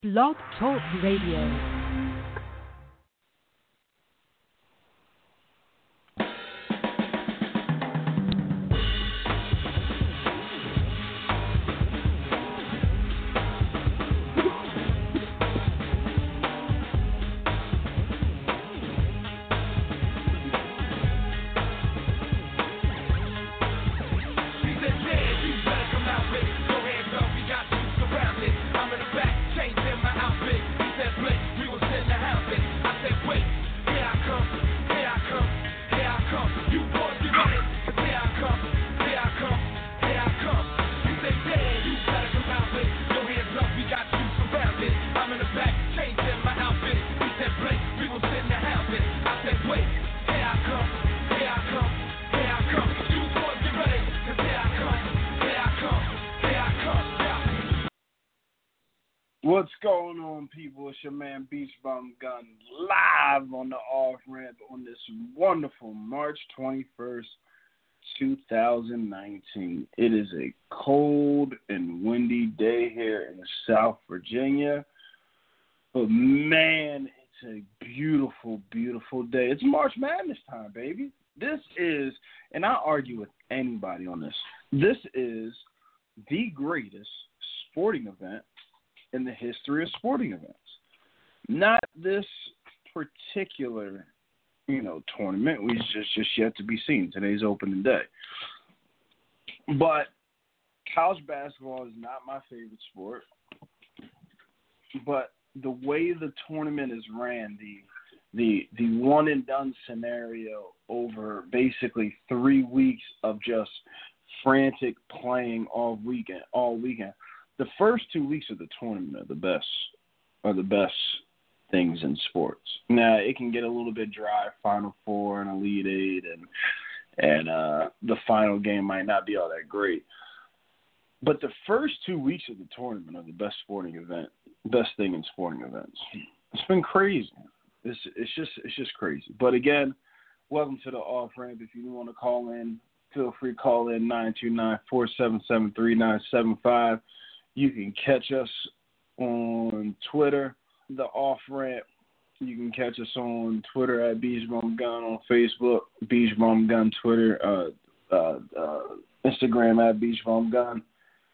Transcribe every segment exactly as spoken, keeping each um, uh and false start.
Blog Talk Radio. What's going on, people? It's your man Beach Bum Gun live on the off ramp on this wonderful March twenty-first, twenty nineteen. It is a cold and windy day here in South Virginia, but man, it's a beautiful, beautiful day. It's March Madness time, baby. This is, and I argue with anybody on this, this is the greatest sporting event in the history of sporting events. Not this particular, you know, tournament, which is just yet to be seen. Today's opening day. But college basketball is not my favorite sport. But the way the tournament is ran, the the the one and done scenario over basically three weeks of just frantic playing all weekend, all weekend. The first two weeks of the tournament are the best, are the best things in sports. Now it can get a little bit dry, Final Four and Elite Eight, and and uh, the final game might not be all that great. But the first two weeks of the tournament are the best sporting event, best thing in sporting events. It's been crazy. It's it's just it's just crazy. But again, welcome to the off ramp. If you want to call in, feel free to call in nine two nine, four seven seven, three nine seven five. You can catch us on Twitter, the off ramp. You can catch us on Twitter at Beach Bum Gun, on Facebook, Beach Bum Gun, Twitter, uh, uh, uh, Instagram at Beach Bum Gun.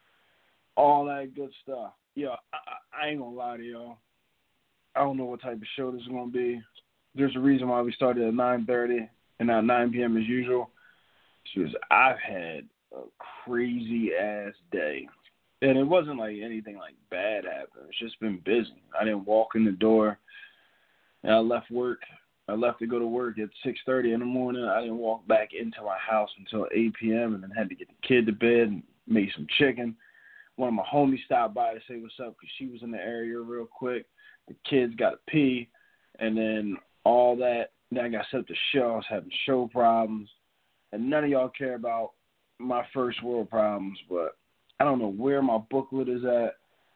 All that good stuff. Yo, I, I ain't gonna lie to y'all. I don't know what type of show this is gonna be. There's a reason why we started at nine thirty and not nine p.m. as usual. Because I've had a crazy ass day. And it wasn't like anything like bad happened. It's just been busy. I didn't walk in the door. And I left work. I left to go to work at six thirty in the morning. I didn't walk back into my house until eight p.m. and then had to get the kid to bed and make some chicken. One of my homies stopped by to say what's up because she was in the area real quick. The kids got to pee. And then all that. Then I got set up the show. I was having show problems. And none of y'all care about my first world problems, but I don't know where my booklet is at.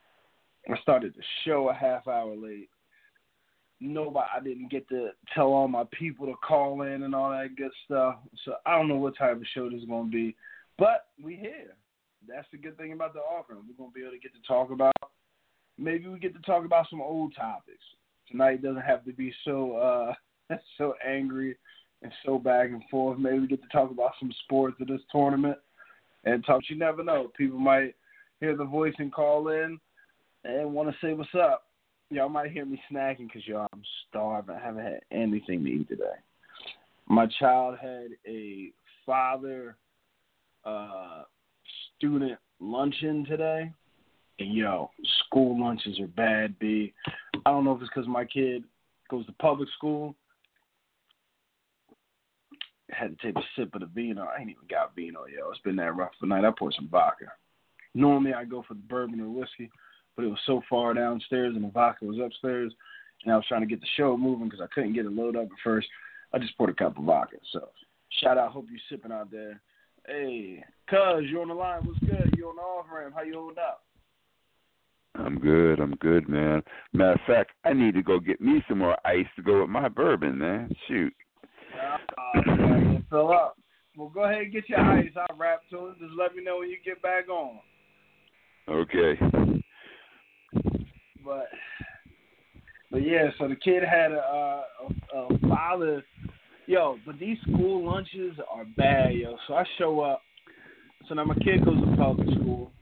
I started the show a half hour late. Nobody, I didn't get to tell all my people to call in and all that good stuff. So I don't know what type of show this is going to be. But we here. That's the good thing about the offering. We're going to be able to get to talk about, maybe we get to talk about some old topics. Tonight doesn't have to be so uh, so angry and so back and forth. Maybe we get to talk about some sports of this tournament. And talk, you never know. People might hear the voice and call in and want to say what's up. Y'all might hear me snacking because, y'all, I'm starving. I haven't had anything to eat today. My child had a father uh, student luncheon today. And, yo, school lunches are bad, B. I don't know if it's because my kid goes to public school. Had to take a sip of the vino. I ain't even got vino, yo. It's been that rough tonight. I poured some vodka. Normally I go for the bourbon or whiskey, but it was so far downstairs and the vodka was upstairs, and I was trying to get the show moving because I couldn't get it loaded up at first. I just poured a cup of vodka. So shout out. Hope you sipping out there. Hey, cuz, you on the line. What's good? You on the off ramp. How you holding up? I'm good. I'm good, man. Matter of fact, I need to go get me some more ice to go with my bourbon, man. Shoot. Uh, yeah, fill up. Well, go ahead and get your ice. I'll rap to it. Just let me know when you get back on. Okay. but but yeah, so the kid had a, a, a father. Yo, but these school lunches are bad, yo. So I show up. So now my kid goes to public school,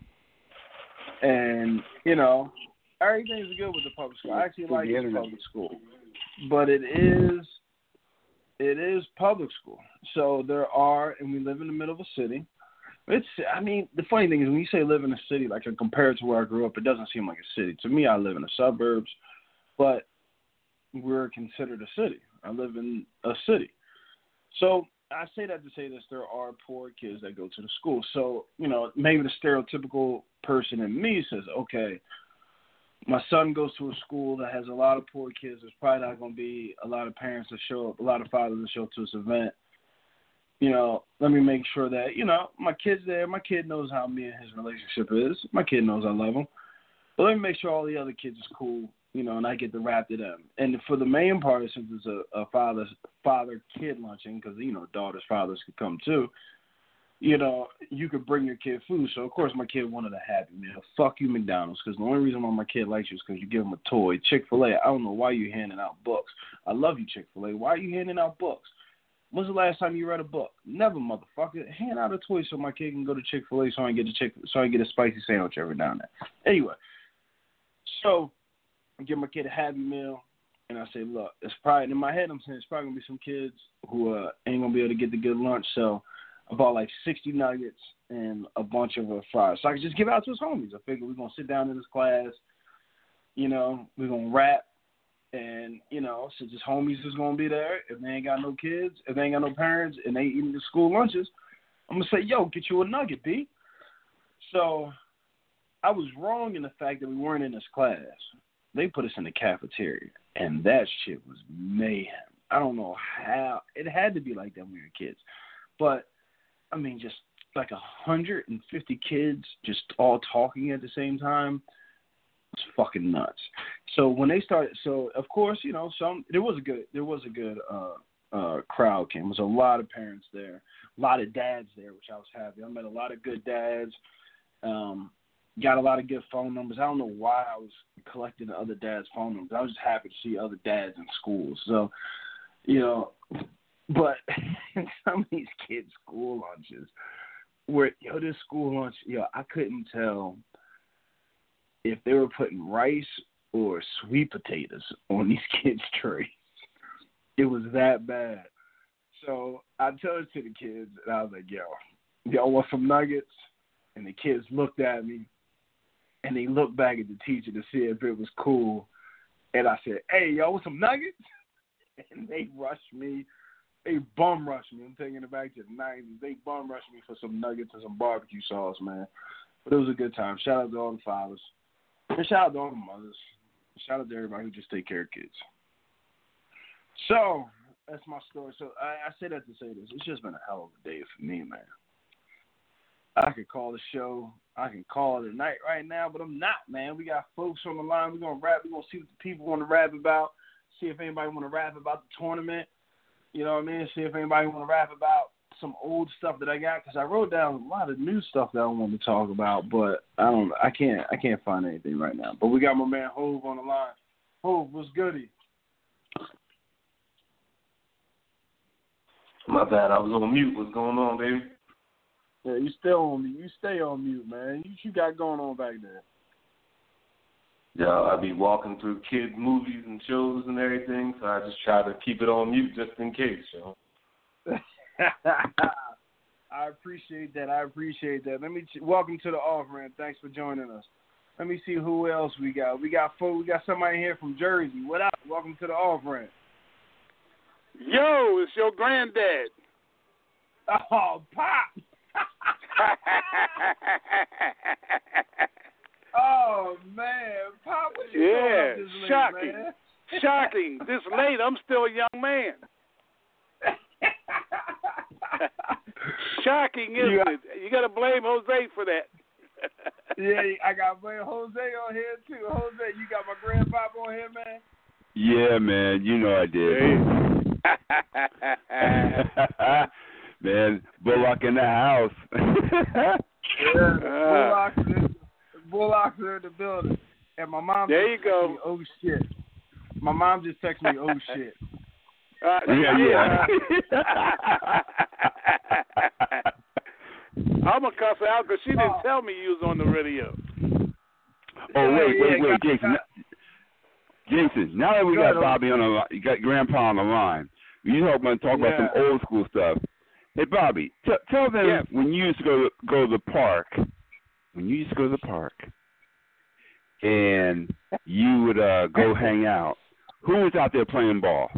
and you know everything's good with the public school. I actually like the public school, but it is it is public school. So there are, and we live in the middle of a city. It's, I mean, the funny thing is when you say live in a city, like compared to where I grew up, it doesn't seem like a city. To me, I live in the suburbs, but we're considered a city. I live in a city. So I say that to say this, there are poor kids that go to the school. So, you know, maybe the stereotypical person in me says, okay, my son goes to a school that has a lot of poor kids. There's probably not going to be a lot of parents that show up, a lot of fathers that show up to this event. You know, let me make sure that, you know, my kid's there. My kid knows how me and his relationship is. My kid knows I love him. But let me make sure all the other kids is cool, you know, and I get to rap to them. And for the main part, since it's a, a father, father-kid luncheon, because, you know, daughters, fathers could come too, you know, you could bring your kid food. So, of course, my kid wanted a Happy Meal. Fuck you, McDonald's, because the only reason why my kid likes you is because you give him a toy. Chick-fil-A, I don't know why you're handing out books. I love you, Chick-fil-A. Why are you handing out books? When's the last time you read a book? Never, motherfucker. Hand out a toy so my kid can go to Chick-fil-A so I can get a Chick so I can get a spicy sandwich every now and then. Anyway, so I give my kid a Happy Meal, and I say, look, it's probably in my head. I'm saying it's probably gonna be some kids who uh, ain't gonna be able to get the good lunch. So I bought like sixty nuggets and a bunch of uh, fries, so I could just give it out to his homies. I figured we're gonna sit down in this class, you know, we're gonna rap. And, you know, since his homies is going to be there, if they ain't got no kids, if they ain't got no parents, and they eating the school lunches, I'm going to say, yo, get you a nugget, B. So I was wrong in the fact that we weren't in this class. They put us in the cafeteria, and that shit was mayhem. I don't know how. It had to be like that when we were kids. But, I mean, just like one hundred fifty kids just all talking at the same time. It's fucking nuts. So when they started, so of course, you know, some there was a good there was a good uh, uh, crowd came. There was a lot of parents there, a lot of dads there, which I was happy. I met a lot of good dads. Um, got a lot of good phone numbers. I don't know why I was collecting the other dads' phone numbers. I was just happy to see other dads in schools. So, you know, but some of these kids' school lunches were yo, this school lunch, yo, I couldn't tell if they were putting rice or sweet potatoes on these kids' trays. It was that bad. So I told it to the kids, and I was like, yo, y'all want some nuggets? And the kids looked at me, and they looked back at the teacher to see if it was cool. And I said, hey, y'all want some nuggets? And they rushed me. They bum rushed me. I'm taking it back to the nineties. They bum rushed me for some nuggets and some barbecue sauce, man. But it was a good time. Shout out to all the fathers. And shout out to all the mothers. Shout out to everybody who just take care of kids. So, that's my story. So, I, I say that to say this. It's just been a hell of a day for me, man. I could call the show. I can call it a night right now, but I'm not, man. We got folks on the line. We're going to rap. We're going to see what the people want to rap about. See if anybody want to rap about the tournament. You know what I mean? See if anybody want to rap about some old stuff that I got, because I wrote down a lot of new stuff that I wanted to talk about, but I don't, I can't, I can't find anything right now. But we got my man Hove on the line. Hove, what's goody? My bad, I was on mute. What's going on, baby? Yeah, you still on mute. You stay on mute, man. You, you got going on back there? Yeah, I be walking through kids' movies and shows and everything, so I just try to keep it on mute just in case, you know. I appreciate that. I appreciate that. Let me ch- welcome to the off-ramp. Thanks for joining us. Let me see who else we got. We got folks. We got somebody here from Jersey. What up? Welcome to the off-ramp. Yo, it's your granddad. Oh, Pop. Oh man, Pop, what you yeah, doing this late, shocking, man? shocking. This late, I'm still a young man. Shocking, isn't you got, it? You got to blame Jose for that. Yeah, I got to blame Jose on here too. Jose, you got my grandpop on here, man. Yeah, man, you know I did. Man, Bullock in the house. Yeah, Bullocks, Bullocks are in the building. and my mom. There just you go. Me, oh shit. My mom just texted me. Oh shit. Uh, Yeah, yeah. I'm gonna cuss her out because she didn't Oh. tell me you was on the radio. Oh wait, Yeah, wait, wait, got- Jason. got- Jason, now that we Go got ahead, Bobby on the line, you got Grandpa on the line. You talk about talk about some Yeah. old school stuff. Hey, Bobby, t- tell them Yes. when you used to go to, go to the park. When you used to go to the park, and you would uh, go hang out. Who was out there playing ball?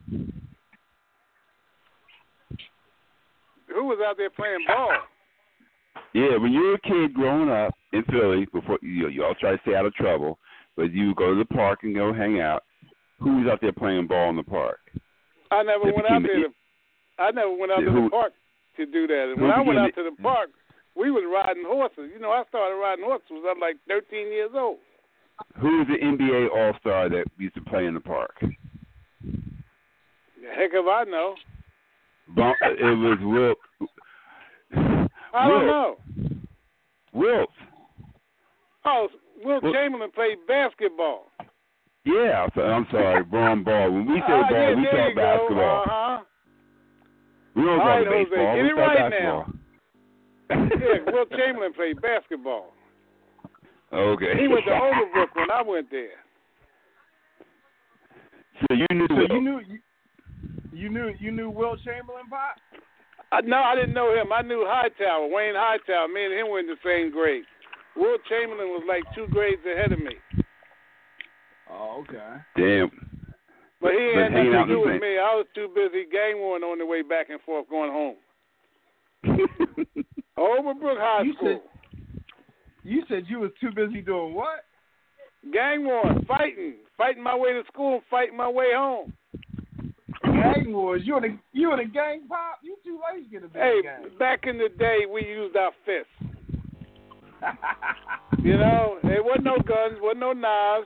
Who was out there playing ball? Yeah, when you were a kid growing up in Philly, before you, you all try to stay out of trouble, but you go to the park and go hang out. Who was out there playing ball in the park? I never That went out became there. To, I never went out Yeah, to who- the park to do that. And who when I went became out the- to the park, we was riding horses. You know, I started riding horses when I was like thirteen years old. Who was the N B A All Star that used to play in the park? The heck if I know. Bum, it was Wilt. I don't Wilt. know. Wilt. Oh, Will Well- Chamberlain played basketball. Yeah, I'm sorry, I'm sorry, wrong ball. When we say Ah, ball, yeah, we there talk you go. basketball. Uh-huh. We don't All talk right, Jose, baseball. get We it talk right basketball. Yeah, Will Chamberlain played basketball. Okay. He went to Overbrook when I went there. So you knew So Wilt. you knew you, you knew you knew Will Chamberlain, Pop? I, no, I didn't know him. I knew Hightower, Wayne Hightower. Me and him were in the same grade. Will Chamberlain was like two grades ahead of me. Oh, okay. Damn. But he But had hanging nothing out to do in the with me. I was too busy gang warring on the way back and forth going home. Overbrook High You School. You said you was too busy doing what? Gang warring, fighting. Fighting my way to school and fighting my way home. Gang wars. You in a you in a gang, Pop? You too late to get a big Hey, gang. back in the day, we used our fists. You know, there wasn't no guns, wasn't no knives.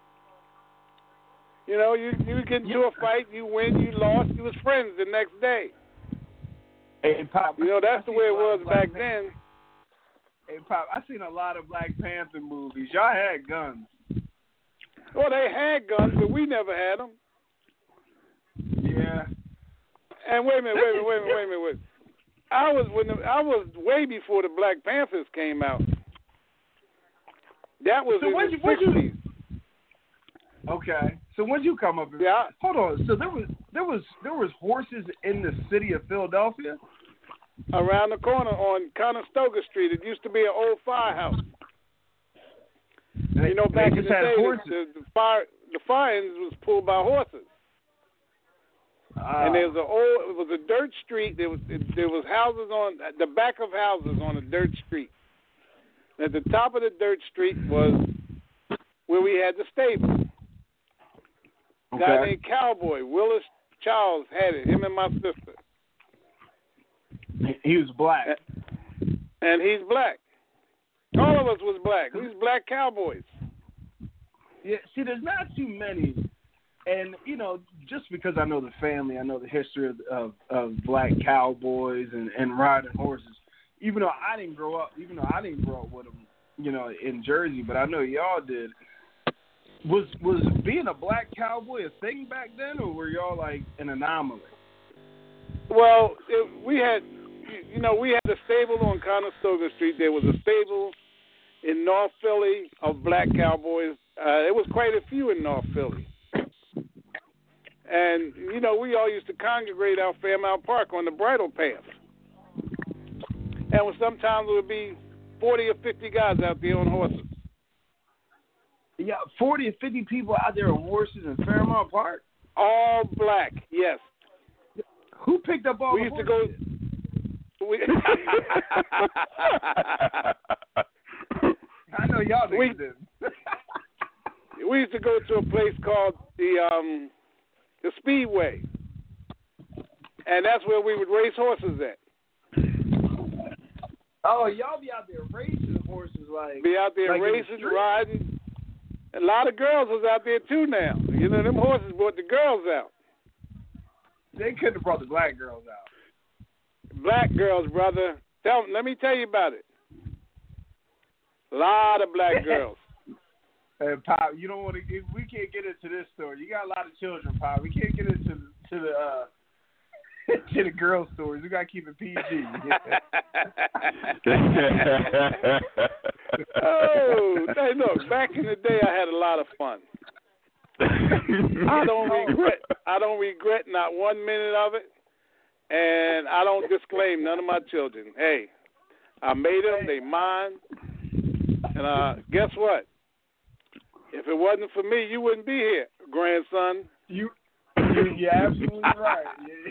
You know, you you get into a fight, you win, you lost, you was friends the next day. Hey, Pop. You know, that's the way it was back then. Hey, Pop, I seen a lot of Black Panther movies. Y'all had guns. Well, they had guns, but we never had them. Yeah. And wait a minute, wait a minute, wait a minute, wait a minute. Wait. I was when the, I was way before the Black Panthers came out. That was So in when'd the you- when'd you- sixties. Okay. So when you come up? Yeah. Hold on. So there was there was there was horses in the city of Philadelphia. Around the corner on Conestoga Street, it used to be an old firehouse. They, You know, back they in just the had day, horses. the, the fire the fire engines was pulled by horses. Ah. And there was a old, it was a dirt street. There was there was houses on the back of houses on a dirt street. At the top of the dirt street was where we had the stable. A guy Okay. named Cowboy Willis Charles had it. Him and my sister. He was black. And he's black. All of us was black. We was black cowboys. Yeah. See, there's not too many, and you know, just because I know the family, I know the history of of, of black cowboys and, and riding horses. Even though I didn't grow up, even though I didn't grow up with them, you know, in Jersey, but I know y'all did. Was was being a black cowboy a thing back then, or were y'all like an anomaly? Well, it, we had, you know, we had a stable on Conestoga Street. There was a stable in North Philly of black cowboys. Uh, there was quite a few in North Philly. And, you know, we all used to congregate out Fairmount Park on the bridle path. And sometimes it would be forty or fifty guys out there on horses. Yeah, forty or fifty people out there on horses in Fairmount Park. All black, yes. Who picked up all We the used to go. horses? We, I know y'all We- niggas did. we used to go to a place called the um, the Speedway, and that's where we would race horses at. Oh, y'all be out there racing horses like Be out there like in the racing, street? riding. A lot of girls was out there too now. You know, them horses brought the girls out. They couldn't have brought the black girls out. Black girls, brother. Tell, let me tell you about it. A lot of black girls. And Pop, you don't want to. Get, we can't get into this story. You got a lot of children, Pop. We can't get into the, to the uh, to the girl stories. We gotta keep it P G. Oh, hey, look! Back in the day, I had a lot of fun. I don't regret. I don't regret not one minute of it, and I don't disclaim none of my children. Hey, I made them. They mine. And uh, guess what? If it wasn't for me, you wouldn't be here, grandson. You, you you're absolutely right.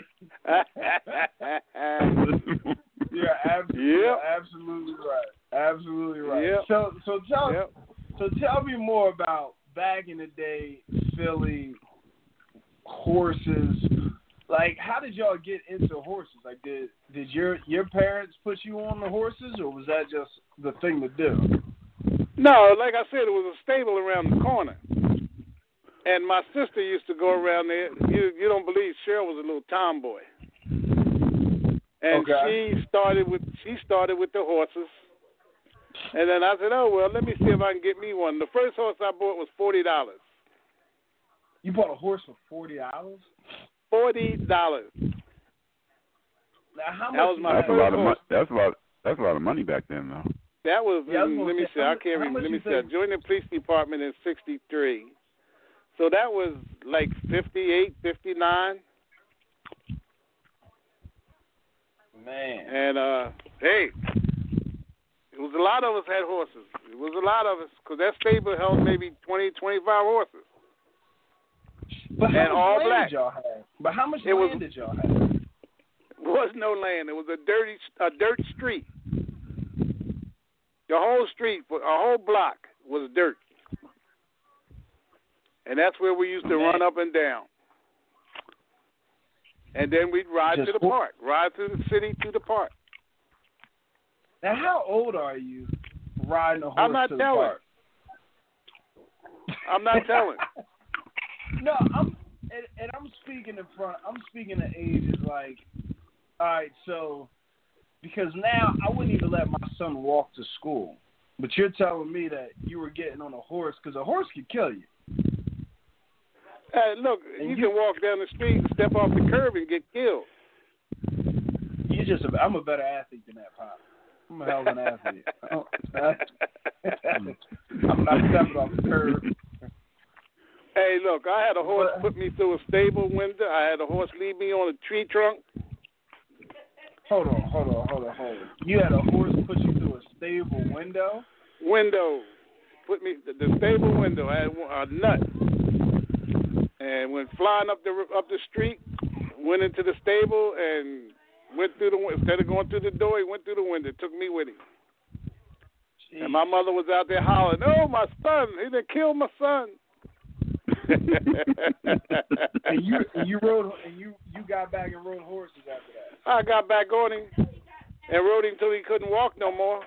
You're absolutely, yep. you're absolutely right. Absolutely right. Yep. So, so tell, yep. so tell me more about back in the day, Philly horses. Like, how did y'all get into horses? Like, did did your your parents put you on the horses, or was that just the thing to do? No, like I said, it was a stable around the corner, and my sister used to go around there. You you don't believe Cheryl was a little tomboy, and okay. she started with she started with the horses, and then I said, oh well, let me see if I can get me one. The first horse I bought was forty dollars. You bought a horse for forty dollars? Forty dollars. Now, how much? That was my that's first a lot of horse. money. That's a lot. That's a lot of money back then, though. That was, yeah, in, was let me say, see, I how, can't how remember. Let me see, think? I joined the police department in sixty-three. So that was like fifty-eight, fifty-nine. Man. And, uh, hey, it was a lot of us had horses. It was a lot of us, because that stable held maybe twenty, twenty-five horses. But how and much all land black. did y'all have? But how much it land was, did y'all have? There was no land. It was a dirty, a dirt street. The whole street, a whole block was dirt. And that's where we used to Man. run up and down. And then we'd ride Just to the wh- park, ride through the city to the park. Now, how old are you riding a horse I'm not to the telling. park? I'm not telling. No, I'm and, and I'm speaking in front. I'm speaking of ages like, all right, so because now I wouldn't even let my son walk to school, but you're telling me that you were getting on a horse because a horse could kill you. Hey, look, And you, you- can walk down the street, step off the curb, and get killed. You just, a, I'm a better athlete than that, Pop. I'm a hell of an athlete. I'm not stepping off the curb. Hey, look, I had a horse But- put me through a stable window. I had a horse leave me on a tree trunk. Hold on, hold on, hold on, hold on. You had a horse put you through a stable window? Window. Put me, the, the stable window. I had a nut. And went flying up the up the street, went into the stable, and went through the instead of going through the door, he went through the window, took me with him. Jeez. And my mother was out there hollering, "Oh, my son! He done killed my son!" and you and you rode and you you got back and rode horses after that. I got back on him and rode him till he couldn't walk no more.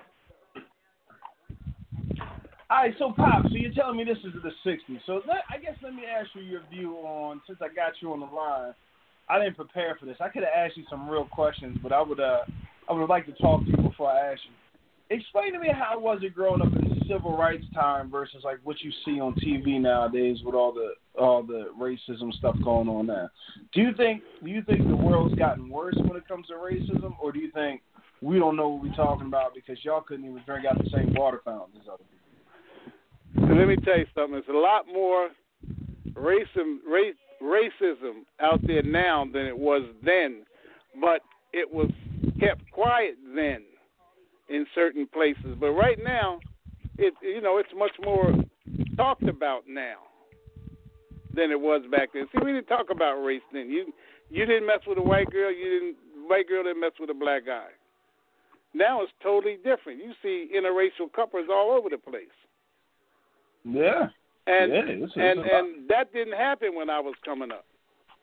All right, so Pop, so you're telling me this is the sixties. So let, I guess let me ask you your view on, since I got you on the line. I didn't prepare for this. I could have asked you some real questions, but I would uh I would like to talk to you before I ask you. Explain to me how it was it growing up in civil rights time versus like what you see on T V nowadays with all the all the racism stuff going on now. Do you think do you think the world's gotten worse when it comes to racism, or do you think we don't know what we're talking about because y'all couldn't even drink out the same water fountains as other people? Let me tell you something. There's a lot more racism, race, racism out there now than it was then, but it was kept quiet then in certain places. But right now, it you know it's much more talked about now than it was back then. See, we didn't talk about race then. You you didn't mess with a white girl. You didn't white girl didn't mess with a black guy. Now it's totally different. You see interracial couples all over the place. Yeah, and yeah, it's, it's and about... and that didn't happen when I was coming up.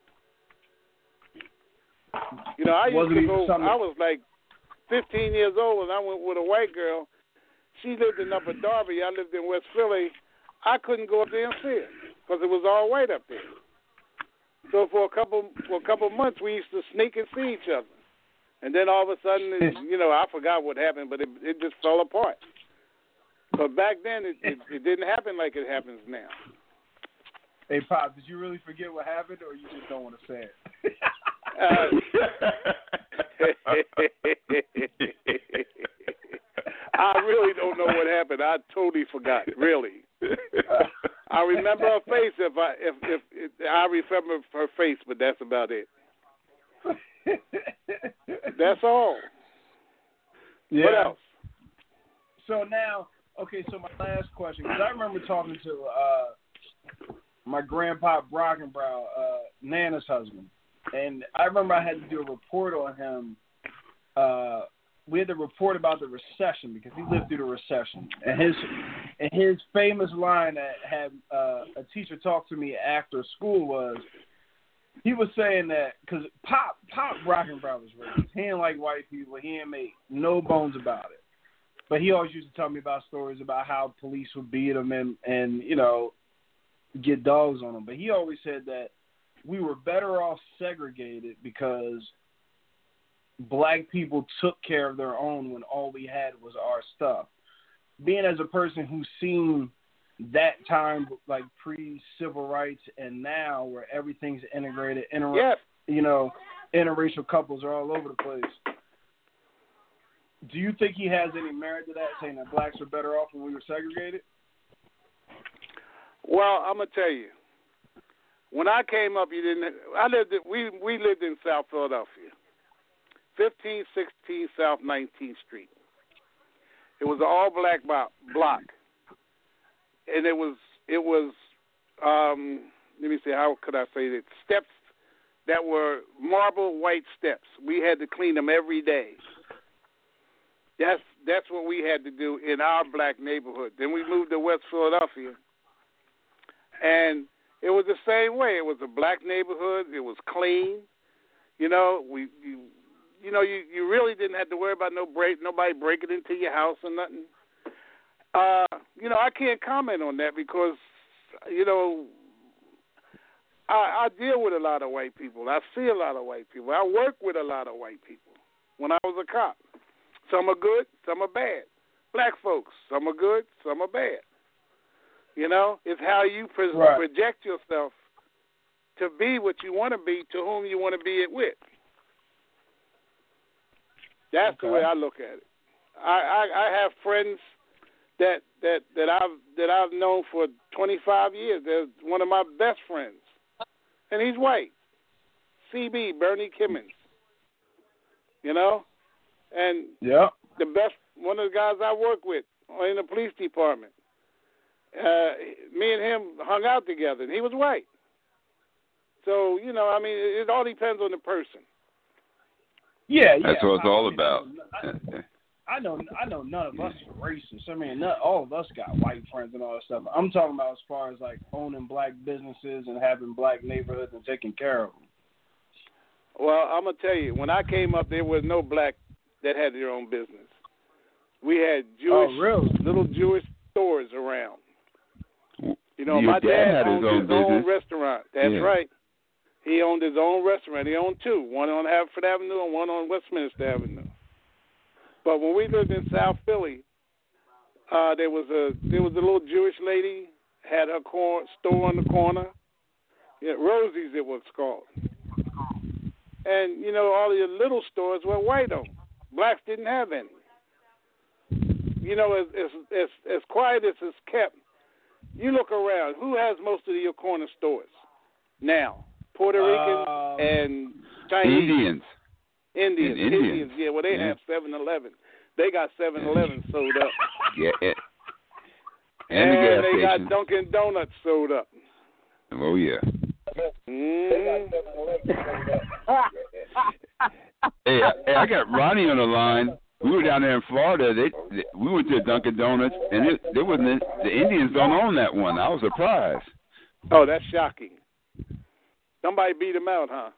You know, I used Wasn't to go. something... I was like fifteen years old when I went with a white girl. She lived in Upper Darby. I lived in West Philly. I couldn't go up there and see her because it was all white up there. So for a couple for a couple months, we used to sneak and see each other. And then all of a sudden, it, you know, I forgot what happened, but it it just fell apart. But back then, it, it, it didn't happen like it happens now. Hey, Pop, did you really forget what happened, or you just don't want to say it? I really don't know what happened. I totally forgot. Really, I remember her face. If I if if, if I remember her face, but that's about it. That's all. Yeah. What else? So now, okay. So my last question, because I remember talking to uh, my grandpa Brockenbrow, uh, Nana's husband, and I remember I had to do a report on him. Uh, we had to report about the recession because he lived through the recession, and his and his famous line that had uh, a teacher talk to me after school was, he was saying that because Pop Pop Brockenbrow was racist. He didn't like white people. He didn't make no bones about it. But he always used to tell me about stories about how police would beat him and, and you know, get dogs on him. But he always said that we were better off segregated because black people took care of their own when all we had was our stuff. Being as a person who's seen that time, like pre-civil rights, and now where everything's integrated, inter- yes. you know, interracial couples are all over the place. Do you think he has any merit to that, saying that blacks were better off when we were segregated? Well, I'm gonna tell you. When I came up, you didn't. I lived. In, we we lived in South Philadelphia, fifteen sixteen South nineteenth Street. It was an all-black block, and it was it was. Um, let me see. How could I say that? Steps that were marble white steps. We had to clean them every day. That's that's what we had to do in our black neighborhood. Then we moved to West Philadelphia, and it was the same way. It was a black neighborhood. It was clean. You know, we you, you know you, you really didn't have to worry about no break nobody breaking into your house or nothing. Uh, you know, I can't comment on that because you know I, I deal with a lot of white people. I see a lot of white people. I work with a lot of white people. When I was a cop. Some are good, some are bad. Black folks, some are good, some are bad. You know, it's how you pro- right. project yourself to be what you want to be, to whom you want to be it with. That's okay. the way I look at it. I, I, I have friends that that that I've that I've known for twenty-five years. They're one of my best friends, and he's white. C B Bernie Kimmons. You know. And yeah. the best, one of the guys I work with in the police department, uh, me and him hung out together, and he was white. So, you know, I mean, it, it all depends on the person. Yeah, yeah. That's what it's I, all I mean, about. I, I know I know none of us are racist. I mean, not, all of us got white friends and all that stuff. I'm talking about as far as, like, owning black businesses and having black neighborhoods and taking care of them. Well, I'm going to tell you, when I came up, there was no black that had their own business. We had Jewish, oh, really? little Jewish stores around. You know, Your my dad, dad had owned his own his business. own restaurant. That's yeah. right. He owned his own restaurant. He owned two, one on Haverford Avenue and one on Westminster Avenue. But when we lived in South Philly, uh, there was a there was a little Jewish lady had her cor- store on the corner. Yeah, Rosie's it was called. And, you know, all your little stores were white-owned. Blacks didn't have any. You know, as, as as as quiet as it's kept, you look around. Who has most of your corner stores now? Puerto Ricans um, and Chinese. Indians. Indians. And Indians. Yeah, well, they yeah. have seven eleven. They got seven eleven sold up. Yeah. And, and, and the gas they stations. got Dunkin' Donuts sold up. Oh, yeah. Mm. hey, I, hey, I got Ronnie on the line. We were down there in Florida. They, they we went to Dunkin' Donuts, and it, there wasn't the Indians don't own that one. I was surprised. Oh, that's shocking. Somebody beat them out, huh?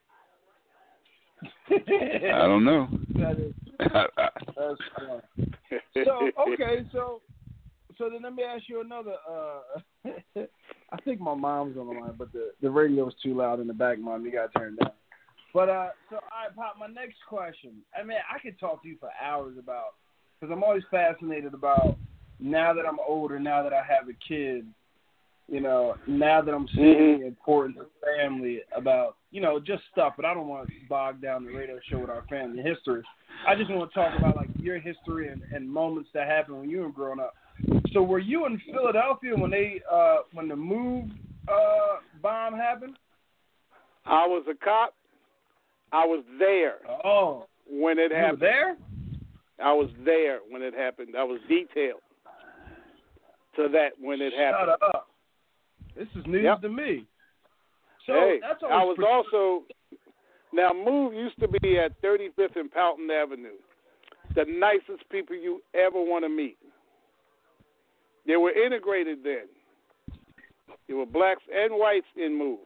I don't know. That is, that's funny. So okay, so so then let me ask you another. Uh, I think my mom's on the line, but the the radio is too loud in the back, Mom. You got to turn it down. But uh, so all right, Pop. My next question. I mean, I could talk to you for hours about because I'm always fascinated about now that I'm older, now that I have a kid, you know, now that I'm seeing mm-hmm. the importance of family about, you know, just stuff, but I don't want to bog down the radio show with our family history. I just want to talk about, like, your history and, and moments that happened when you were growing up. So were you in Philadelphia when they, uh, when the move uh, bomb happened? I was a cop. I was there oh, when it you happened. Were there? I was there when it happened. I was detailed to that when it happened. Shut up. This is news yep. to me. So hey, that's I was pretty- also now Move used to be at thirty-fifth and Pelton Avenue. The nicest people you ever want to meet. They were integrated then. There were blacks and whites in Move.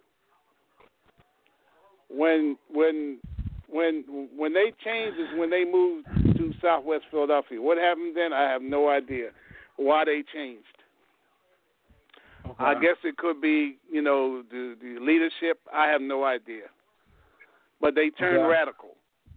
When when when when they changed is when they moved to Southwest Philadelphia. What happened then? I have no idea why they changed. Okay. I guess it could be, you know, the, the leadership. I have no idea. But they turned okay. radical.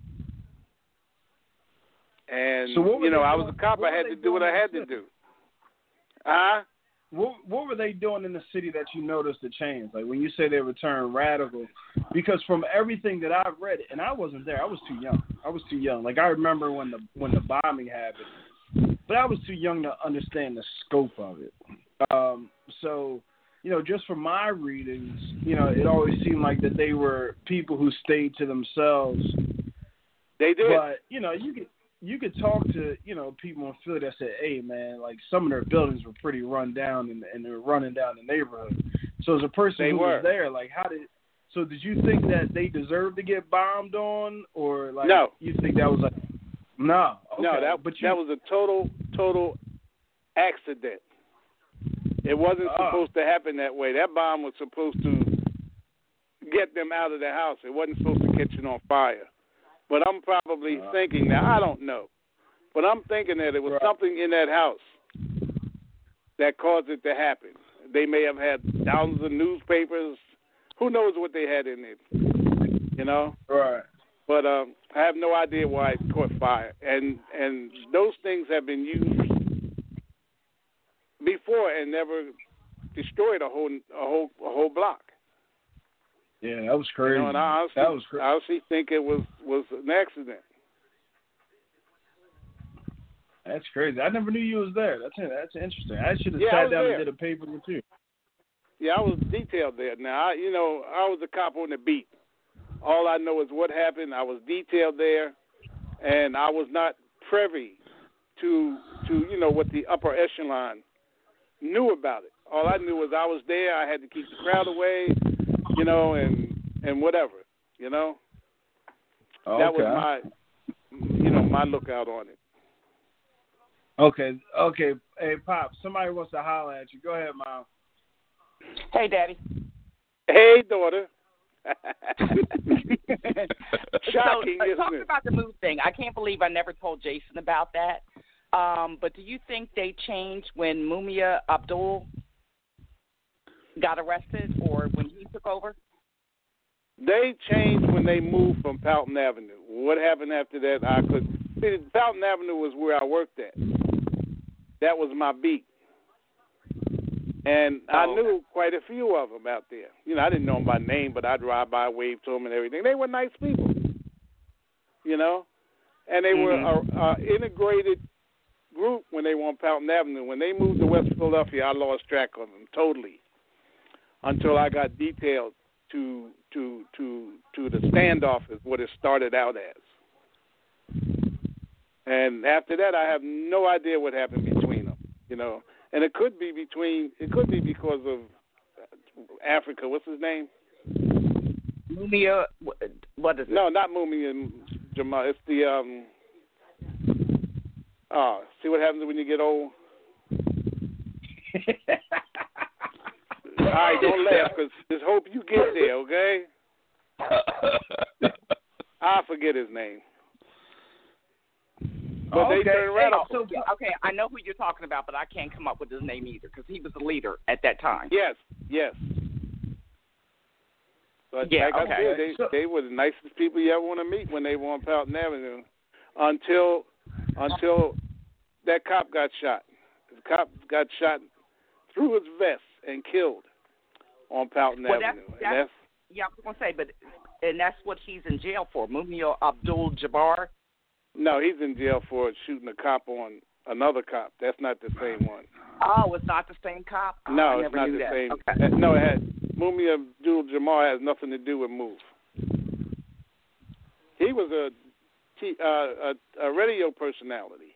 And, so you know, I doing? was a cop. What I had to do what I had to do. Huh? What, what were they doing in the city that you noticed the change? Like when you say they returned radical, because from everything that I've read, and I wasn't there, I was too young. I was too young. Like I remember when the when the bombing happened, but I was too young to understand the scope of it. Um, so, you know, just from my readings, you know, it always seemed like that they were people who stayed to themselves. They did. But you know, you could. You could talk to, you know, people in Philly that said, hey, man, like some of their buildings were pretty run down and, and they were running down the neighborhood. So as a person they who were. was there, like how did – so did you think that they deserved to get bombed on or like no. you think that was like – no. Okay. No, that, but you, that was a total, total accident. It wasn't uh, supposed to happen that way. That bomb was supposed to get them out of the house. It wasn't supposed to catch it on fire. But I'm probably uh, thinking now, I don't know, but I'm thinking that it was right. something in that house that caused it to happen. They may have had thousands of newspapers. Who knows what they had in it, you know? Right. But um, I have no idea why it caught fire. And and those things have been used before and never destroyed a whole a whole a whole block. Yeah, that was crazy. You know, and I honestly, that was crazy. I honestly think it was, was an accident. That's crazy. I never knew you was there. That's that's interesting. I should have yeah, sat down there. and did a paper with you. Yeah, I was detailed there. Now, I, you know, I was a cop on the beat. All I know is what happened. I was detailed there, and I was not privy to, to you know, what the upper echelon knew about it. All I knew was I was there. I had to keep the crowd away. You know, and and whatever, you know. Okay. That was my, you know, my lookout on it. Okay, okay. Hey, Pop, somebody wants to holler at you. Go ahead, Mom. Hey, Daddy. Hey, daughter. Shocking, so, uh, isn't talking it? about the move thing, I can't believe I never told Jason about that. Um, but do you think they changed when Mumia Abdul got arrested or when he took over? They changed when they moved from Pelton Avenue. What happened after that, I could see. Pelton Avenue was where I worked at. That was my beat. And I oh, knew quite a few of them out there. You know, I didn't know them by name, but I'd drive by, wave to them and everything. They were nice people, you know. And they mm-hmm. were an integrated group when they were on Pelton Avenue. When they moved to West Philadelphia, I lost track of them totally until I got detailed to to to to the standoff is what it started out as. And after that, I have no idea what happened between them, you know. And it could be between, it could be because of Africa. What's his name? Mumia, what is it? No, not Mumia Jamal. It's the, um, oh, see what happens when you get old? All right, don't laugh, because just hope you get there, okay? I forget his name. But okay. they turned radical. So, okay, I know who you're talking about, but I can't come up with his name either because he was the leader at that time. Yes, yes. But yeah, like okay. I said, they, so, they were the nicest people you ever want to meet when they were on Pelton Avenue until until that cop got shot. cop got shot through his vest and killed on Fountain well, Avenue. That's, and that's, that's yeah, I was going to say, but and that's what he's in jail for, Mumia Abdul-Jabbar. No, he's in jail for shooting a cop on another cop. That's not the same one. Oh, it's not the same cop? Oh, No, I it's never not knew the that. same. Okay. Uh, No, it had Mumia Abdul-Jabbar has nothing to do with Move. He was a, t- uh, a, a radio personality.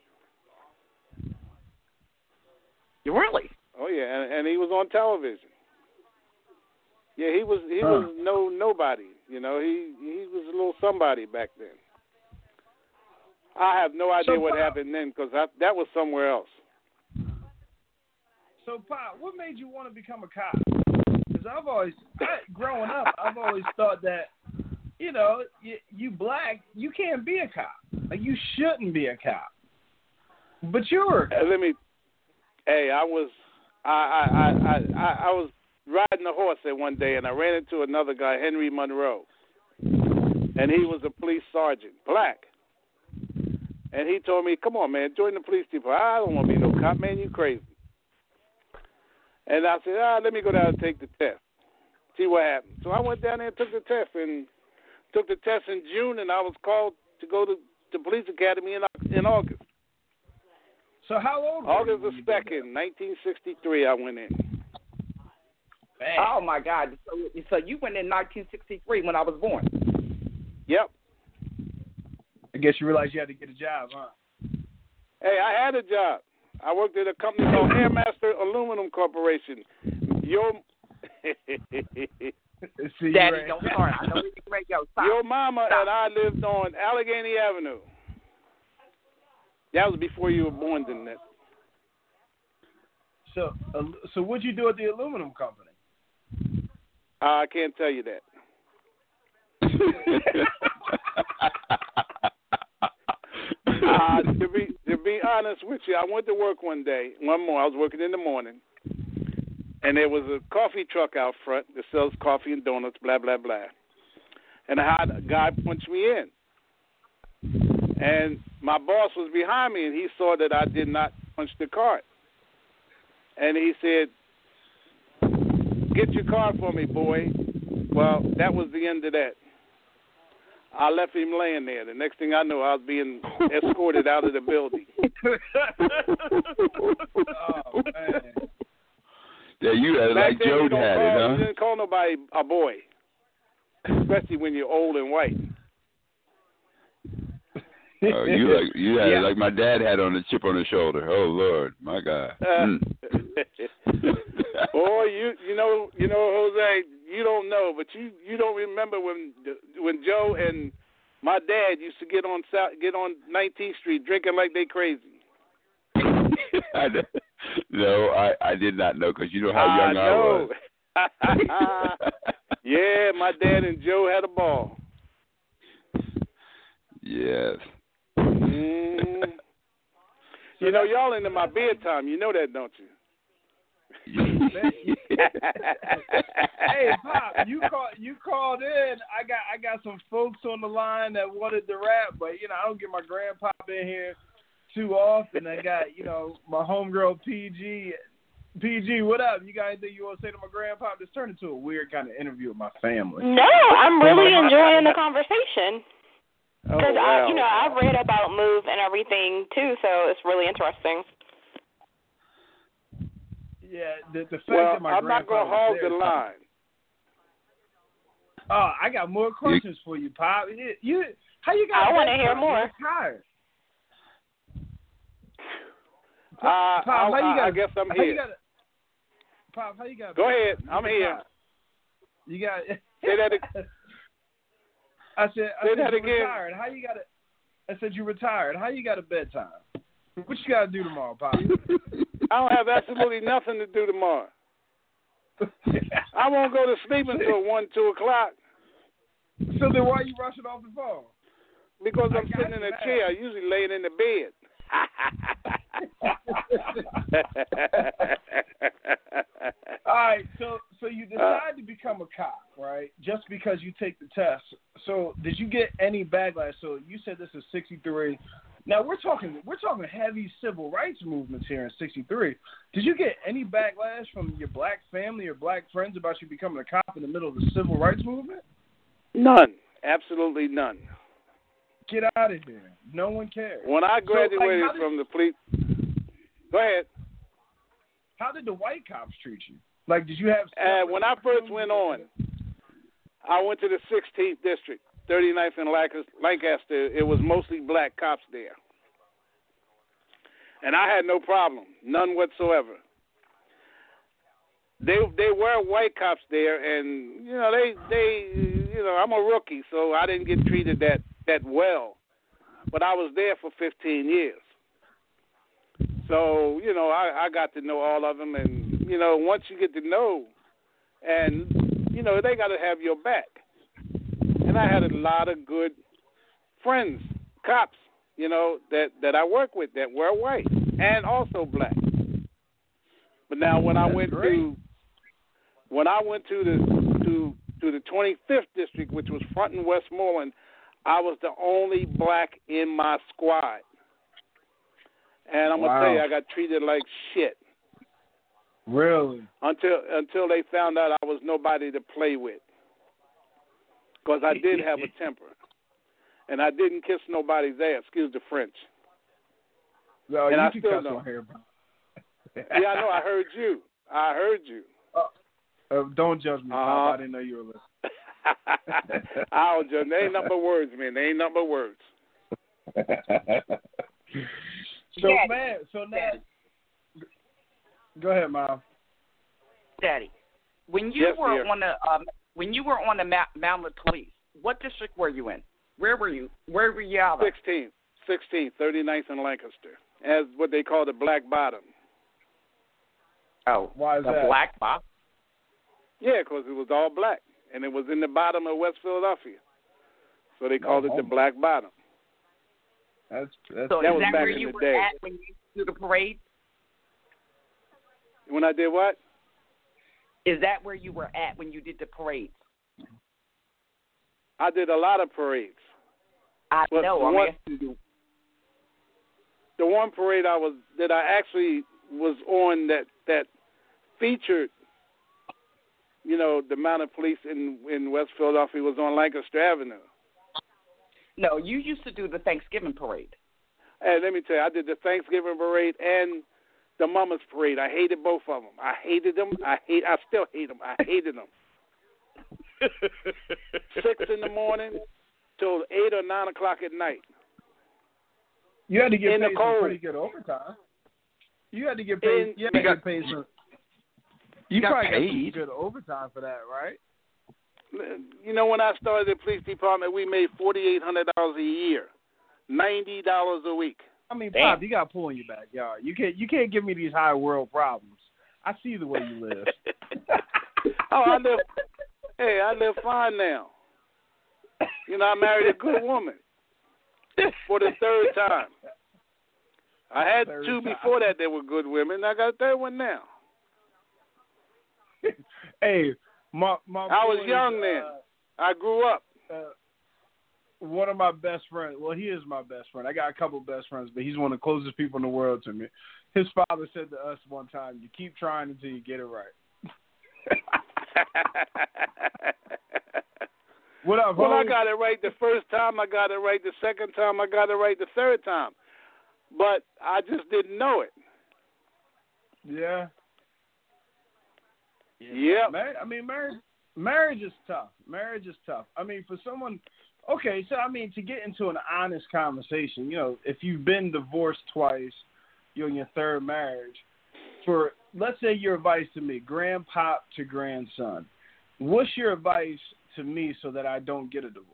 You really? Oh yeah, and, and he was on television. Yeah, he was he Huh. was no nobody. You know, he he was a little somebody back then. I have no idea So, what Pop, happened then because that was somewhere else. So, Pop, what made you want to become a cop? Because I've always, I, growing up, I've always thought that, you know, you, you black, you can't be a cop. Like, you shouldn't be a cop. But you were. Uh, let me. Hey, I was I I, I I I was riding a horse there one day and I ran into another guy, Henry Monroe, and he was a police sergeant, black. And he told me, "Come on, man, join the police department." I don't want to be no cop, man. You crazy? And I said, "Ah, let me go down and take the test, see what happens." So I went down there and took the test, and took the test in June, and I was called to go to the police academy in in August. So how old were August you? the second, nineteen sixty-three. I went in. Man. Oh, my God. So, so you went in nineteen sixty-three when I was born. Yep. I guess you realized you had to get a job, huh? Hey, I had a job. I worked at a company called Airmaster Aluminum Corporation. Your See, Daddy, right. don't start. I know we can radio. Stop. your mama Stop. and I lived on Allegheny Avenue. That was before you were born, didn't it? So, uh, so what'd you do at the aluminum company? Uh, I can't tell you that. Uh, to be to be honest with you, I went to work one day, one more. I was working in the morning, and there was a coffee truck out front that sells coffee and donuts, blah blah blah. And I had a guy punch me in, and my boss was behind me, and he saw that I did not punch the card, and he said, "Get your card for me, boy." Well, that was the end of that. I left him laying there. The next thing I knew, I was being escorted out of the building. Oh, man. Yeah, you had it Back like then, Joe you don't had call, it, huh? You didn't call nobody a boy, especially when you're old and white. Oh, you like you had Yeah. it like my dad had on the chip on his shoulder. Oh Lord, my God. Mm. Boy, you you know you know Jose, you don't know, but you, you don't remember when when Joe and my dad used to get on South, get on nineteenth Street drinking like they crazy. I, no, I I did not know because you know how I young know. I was. Yeah, my dad and Joe had a ball. Yes. Mm. You know, y'all into my bedtime. You know that, don't you? Hey, Pop, you call you called in. I got I got some folks on the line that wanted to rap, but you know I don't get my grandpop in here too often. I got you know my homegirl P G. P G, what up? You got anything you want to say to my grandpop? This turned into a weird kind of interview with my family. No, I'm really enjoying the conversation. Because, Oh, wow. I, you know, I've read about Move and everything, too, so it's really interesting. Yeah, the, the fact Well, that my I'm not grandpa going to hog was the there- line. Oh, I got more questions for you, Pop. You, you how you got? I want wanna hear more. Tired. Uh, Pop, I, how you I, got? I guess I'm how here. You got, Pop, how you got? Go ahead. I'm you here. retired. You got. Say that again. I said. I Say said that you again. retired. How you got it? I said you retired. How you got a bedtime? What you got to do tomorrow, Pop? I don't have absolutely nothing to do tomorrow. I won't go to sleep until one, two o'clock. So then, why are you rushing off the phone? Because I I'm got sitting in you, a man. chair, usually laying in the bed. All right, so so you decide to become a cop, right? Just because you take the test. So did you get any backlash? So you said this is sixty-three. Now we're talking we're talking heavy civil rights movements here in sixty-three. Did you get any backlash from your black family or black friends about you becoming a cop in the middle of the civil rights movement? None. Absolutely none. Get out of here. No one cares. When I graduated so, like, did, from the police, go ahead. How did the white cops treat you? Like, did you have? Uh, when I first went on, I went to the sixteenth district, thirty-ninth and Lancaster. It was mostly black cops there, and I had no problem, none whatsoever. They they were white cops there, and you know they they you know I'm a rookie, so I didn't get treated that. that well, but I was there for fifteen years. So, you know, I, I got to know all of them, and, you know, once you get to know, and, you know, they got to have your back. And I had a lot of good friends, cops, you know, that, that I work with that were white and also black. But now when I went to, when I went to the, to, to the twenty-fifth district, which was Front and Westmoreland, I was the only black in my squad. And I'm wow. going to tell you, I got treated like shit. Really? Until until they found out I was nobody to play with. Because I did have a temper. And I didn't kiss nobody's ass. Excuse the French. No, and you I can still cuss don't. on here, bro. Yeah, I know. I heard you. I heard you. Uh, uh, don't judge me, uh-huh. Bob. I didn't know you were listening. I don't judge. They ain't nothing but words, man. They ain't nothing but words. So, Daddy. man, so now, Daddy. Go ahead, Mom. Daddy, when you yes, were dear. on the um, when you were on the Ma- Mountain Police, what district were you in? Where were you? Where were you out of? sixteenth, sixteenth, thirty-ninth in Lancaster, as what they call the Black Bottom. Oh, why is the that? Black Box? Yeah, because it was all black, and it was in the bottom of West Philadelphia, so they called oh, it the Black Bottom. That's, that's So that is was that back where in you the were day. at when you do the parade? When I did what? Is that where you were at when you did the parades? I did a lot of parades. I But know. the I'm one, asking you. the one parade I was that I actually was on that that featured, you know, the Mounted Police in in West Philadelphia was on Lancaster Avenue. No, you used to do the Thanksgiving parade. Hey, let me tell you, I did the Thanksgiving parade and the Mama's parade. I hated both of them. I hated them. I hate. I still hate them. I hated them. Six in the morning till eight or nine o'clock at night. You had to get in paid the some cold. pretty good overtime. You had to get paid. In, you had to get paid some. You, You got probably got some paid. good overtime for that, right? You know, when I started the police department, we made forty-eight hundred dollars a year, ninety dollars a week. I mean, Damn. Pop, you got to pull in your backyard. You can't. You can't give me these high world problems. I see the way you live. Oh, I live. Hey, I live fine now. You know, I married a good woman for the third time. I had Third two time. before that that were good women. I got a third one now. Hey, my my. I was boys, young then. I grew up. Uh, one of my best friends. Well, he is my best friend. I got a couple of best friends, but he's one of the closest people in the world to me. His father said to us one time, "You keep trying until you get it right." What up, Well, I homie? got it right the first time. I got it right the second time. I got it right the third time. But I just didn't know it. Yeah. Yep. Mar- I mean, marriage marriage is tough. Marriage is tough. I mean, for someone, okay, so I mean, to get into an honest conversation, you know, if you've been divorced twice, you're in your third marriage, for, let's say your advice to me, grandpop to grandson, what's your advice to me so that I don't get a divorce?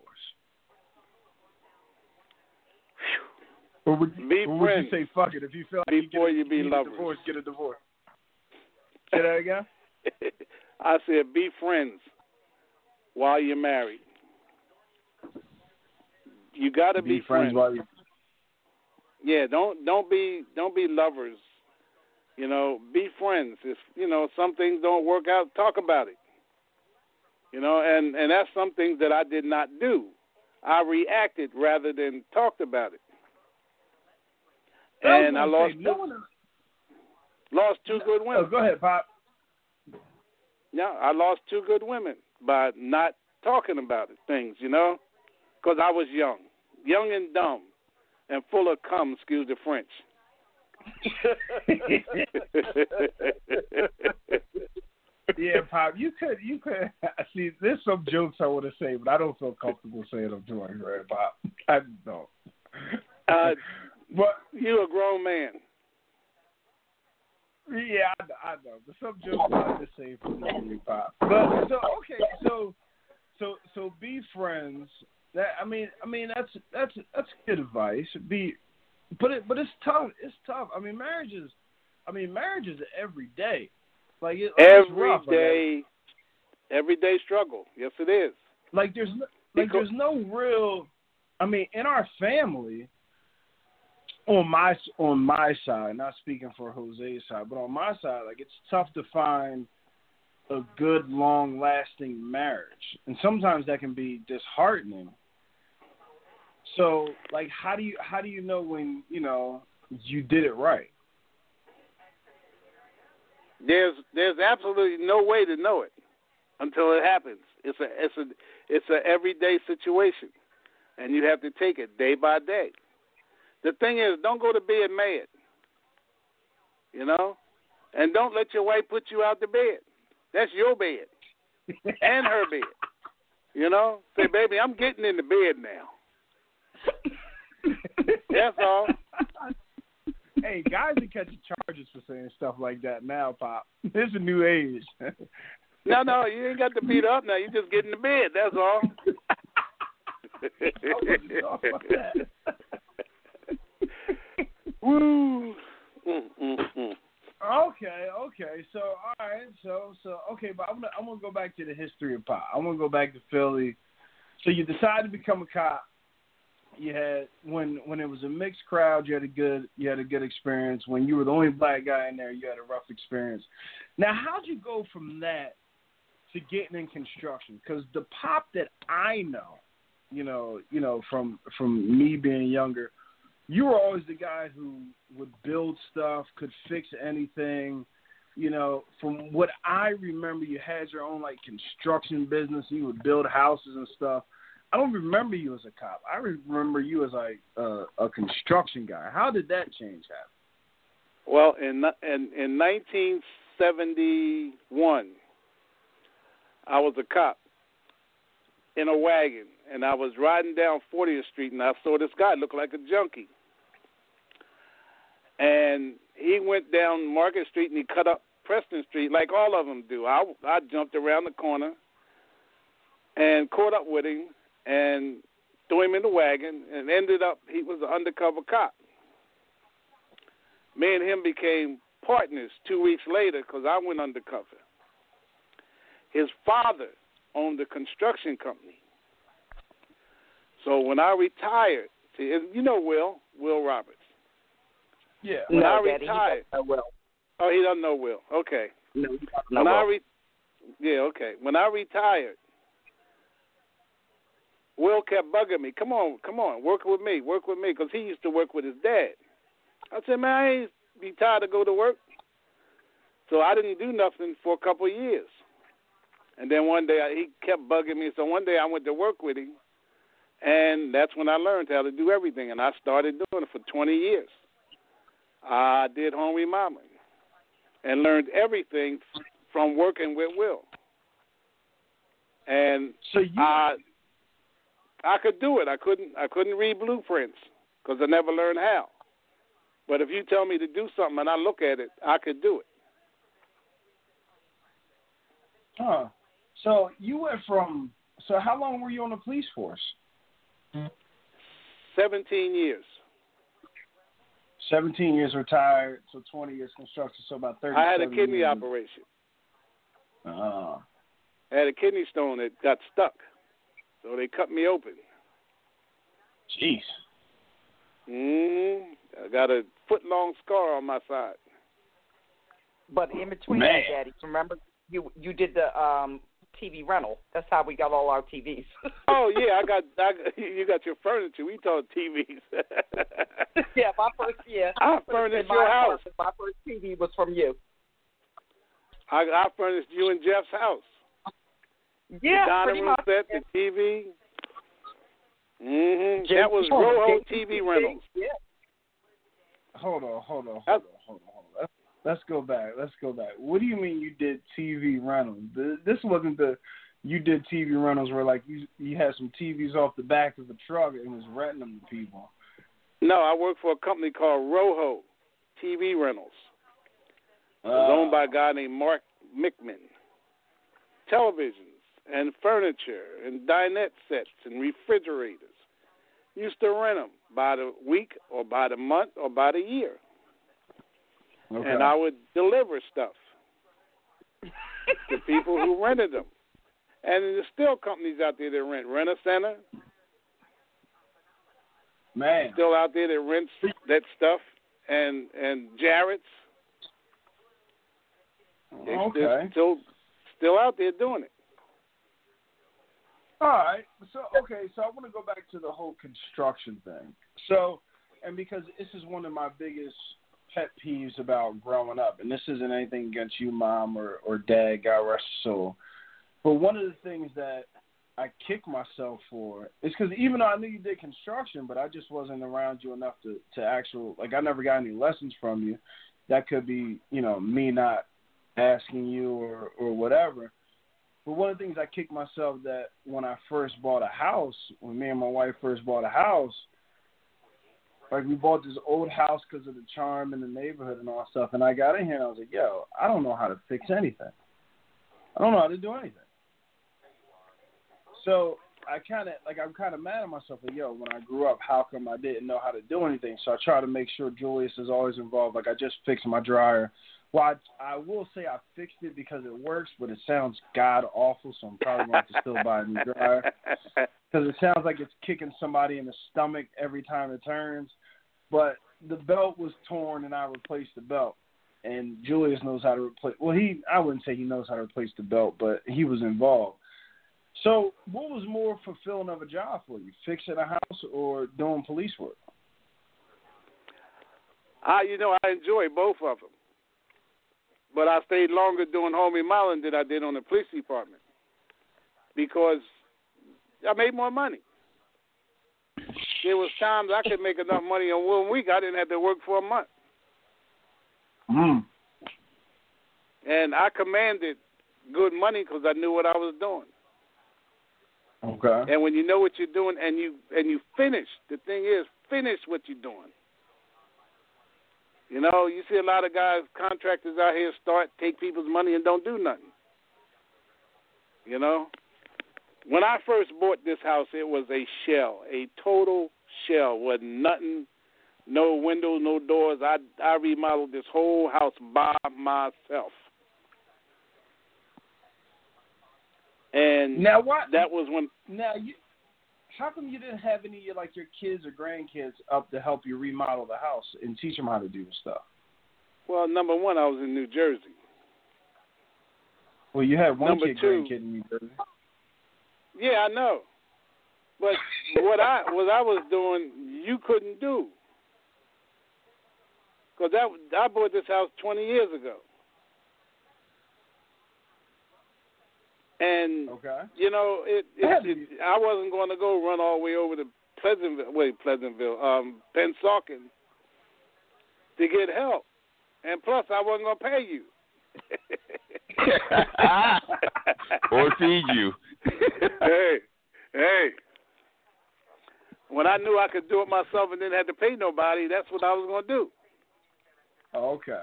Or would, Be or would you friends. say, fuck it, if you feel like Before you, you get a, be you need lovers. a divorce, get a divorce. Say that again? I said be friends while you're married. You got to be, Be friends while you... Yeah, don't don't be don't be lovers. You know, be friends. If you know some things don't work out, talk about it. You know, and and that's some things that I did not do. I reacted rather than talked about it. and I, I lost say, two, no one, lost two good women. Oh, go ahead, Pop. Yeah, I lost two good women by not talking about it, things, you know, because I was young, young and dumb, and full of cum, excuse the French. Yeah, Pop, you could, you could, see, there's some jokes I want to say, but I don't feel comfortable saying them to my right, Pop. I don't. Uh, but you a grown man. Yeah, I, I know, but some jokes I just say for me, Pop. But, so, okay, so, so, so be friends. That, I mean, I mean, that's, that's, that's good advice. Be, but it, but it's tough. It's tough. I mean, marriage is, I mean, marriage is every day. Like it, it's Every rough, day, like, everyday struggle. Yes, it is. Like there's no, like there's no real. I mean, in our family, on my on my side, not speaking for Jose's side, but on my side, like it's tough to find a good, long-lasting marriage, and sometimes that can be disheartening. So, like, how do you how do you know when you know you did it right? There's there's absolutely no way to know it until it happens. It's a it's a it's a everyday situation, and you have to take it day by day. The thing is, don't go to bed mad, you know, and don't let your wife put you out the bed. That's your bed and her bed, you know. Say, baby, I'm getting in the bed now. That's all. Hey, guys are catching charges for saying stuff like that now, Pop. It's a new age. No, no, you ain't got to beat up now. You just get in the bed. That's all. I wasn't talking about that. Woo. Mm, mm, mm. Okay, okay. So, all right. So, so okay, but I'm gonna I'm gonna go back to the history of Pop. I'm gonna go back to Philly. So you decided to become a cop. You had when when it was a mixed crowd, you had a good you had a good experience. When you were the only black guy in there, you had a rough experience. Now, how'd you go from that to getting in construction? Because the Pop that I know, you know, you know, from from me being younger, you were always the guy who would build stuff, could fix anything. You know, from what I remember, you had your own like construction business. You would build houses and stuff. I don't remember you as a cop. I remember you as like uh, a construction guy. How did that change happen? Well, in in in nineteen seventy-one, I was a cop in a wagon, and I was riding down fortieth Street, and I saw this guy look like a junkie. And he went down Market Street, and he cut up Preston Street like all of them do. I, I jumped around the corner and caught up with him and threw him in the wagon, and ended up he was an undercover cop. Me and him became partners two weeks later because I went undercover. His father owned a construction company. So when I retired, see, you know Will, Will Roberts. Yeah. When no, I Daddy, retired, he doesn't know Will. Oh, he doesn't know Will. Okay. No, he doesn't know when Will. I re- yeah, okay. When I retired, Will kept bugging me. Come on, come on, work with me, work with me, because he used to work with his dad. I said, man, I ain't be tired to go to work. So I didn't do nothing for a couple of years. And then one day I, he kept bugging me. So one day I went to work with him, and that's when I learned how to do everything. And I started doing it for twenty years. I did home remodeling and learned everything from working with Will. And so you, I, I could do it. I couldn't. I couldn't read blueprints because I never learned how. But if you tell me to do something and I look at it, I could do it. Huh. So you went from. So how long were you on the police force? Seventeen years. Seventeen years retired, so twenty years construction, so about thirty. I had a kidney years. operation. Oh. I had a kidney stone that got stuck, so they cut me open. Jeez. Mm-hmm. I got a foot-long scar on my side. But in between Man. that, Daddy, remember you you did the um, T V rental. That's how we got all our T Vs. Oh yeah, I got, I got you got your furniture. We talk T Vs. Yeah, my first yeah. I furnished my your house. First, my first T V was from you. I, I furnished you and Jeff's house. Yeah, the dining pretty room much. set, the T V. Mhm. That was Roho T V rentals. Yeah. Hold on, hold on, hold on, hold on, hold on. Let's, let's go back. Let's go back. What do you mean you did T V rentals? This wasn't the you did T V rentals where like you you had some T Vs off the back of the truck and was renting them to people. No, I worked for a company called Roho T V Rentals. It was Uh, owned by a guy named Mark Mickman. Televisions and furniture and dinette sets and refrigerators. Used to rent them by the week or by the month or by the year. okay. And I would deliver stuff to people who rented them. And there's still companies out there that rent. Rent-A-Center, Man. still out there that rents that stuff. And and Jarrett's. They're Okay. still, still out there doing it. All right. So, okay, so I want to go back to the whole construction thing. So, and because this is one of my biggest pet peeves about growing up, and this isn't anything against you, Mom, or, or Dad, God rest his soul, but one of the things that I kick myself for is because even though I knew you did construction, but I just wasn't around you enough to, to actual, like I never got any lessons from you. That could be, you know, me not asking you or, or whatever. But one of the things I kicked myself that when I first bought a house, when me and my wife first bought a house, like we bought this old house because of the charm in the neighborhood and all that stuff. And I got in here and I was like, yo, I don't know how to fix anything. I don't know how to do anything. So I kind of, like, I'm kind of mad at myself. Like, yo, when I grew up, how come I didn't know how to do anything? So I try to make sure Julius is always involved. Like, I just fixed my dryer. Well, I, I will say I fixed it because it works, but it sounds god-awful, so I'm probably going to have to still buy a new dryer. Because it sounds like it's kicking somebody in the stomach every time it turns. But the belt was torn, and I replaced the belt. And Julius knows how to replace – well, he I wouldn't say he knows how to replace the belt, but he was involved. So what was more fulfilling of a job for you, fixing a house or doing police work? I, you know, I enjoy both of them. But I stayed longer doing home remodeling than I did on the police department because I made more money. There was times I could make enough money in one week I didn't have to work for a month. Mm. And I commanded good money because I knew what I was doing. Okay. And when you know what you're doing and you and you finish, the thing is, finish what you're doing. You know, you see a lot of guys, contractors out here start, take people's money and don't do nothing. You know? When I first bought this house, it was a shell, a total shell with nothing, no windows, no doors. I, I remodeled this whole house by myself. And now what? that was when... Now, you, how come you didn't have any of like your kids or grandkids up to help you remodel the house and teach them how to do the stuff? Well, number one, I was in New Jersey. Well, you had one number kid, two, grandkid in New Jersey. Yeah, I know. But what I what I was doing, you couldn't do. Because I bought this house twenty years ago. And, okay. you know, it, it, it, I wasn't going to go run all the way over to Pleasantville, wait, Pleasantville, um, Pennsauken to get help. And plus, I wasn't going to pay you. Or feed you. hey, hey. When I knew I could do it myself and didn't have to pay nobody, that's what I was going to do. Okay.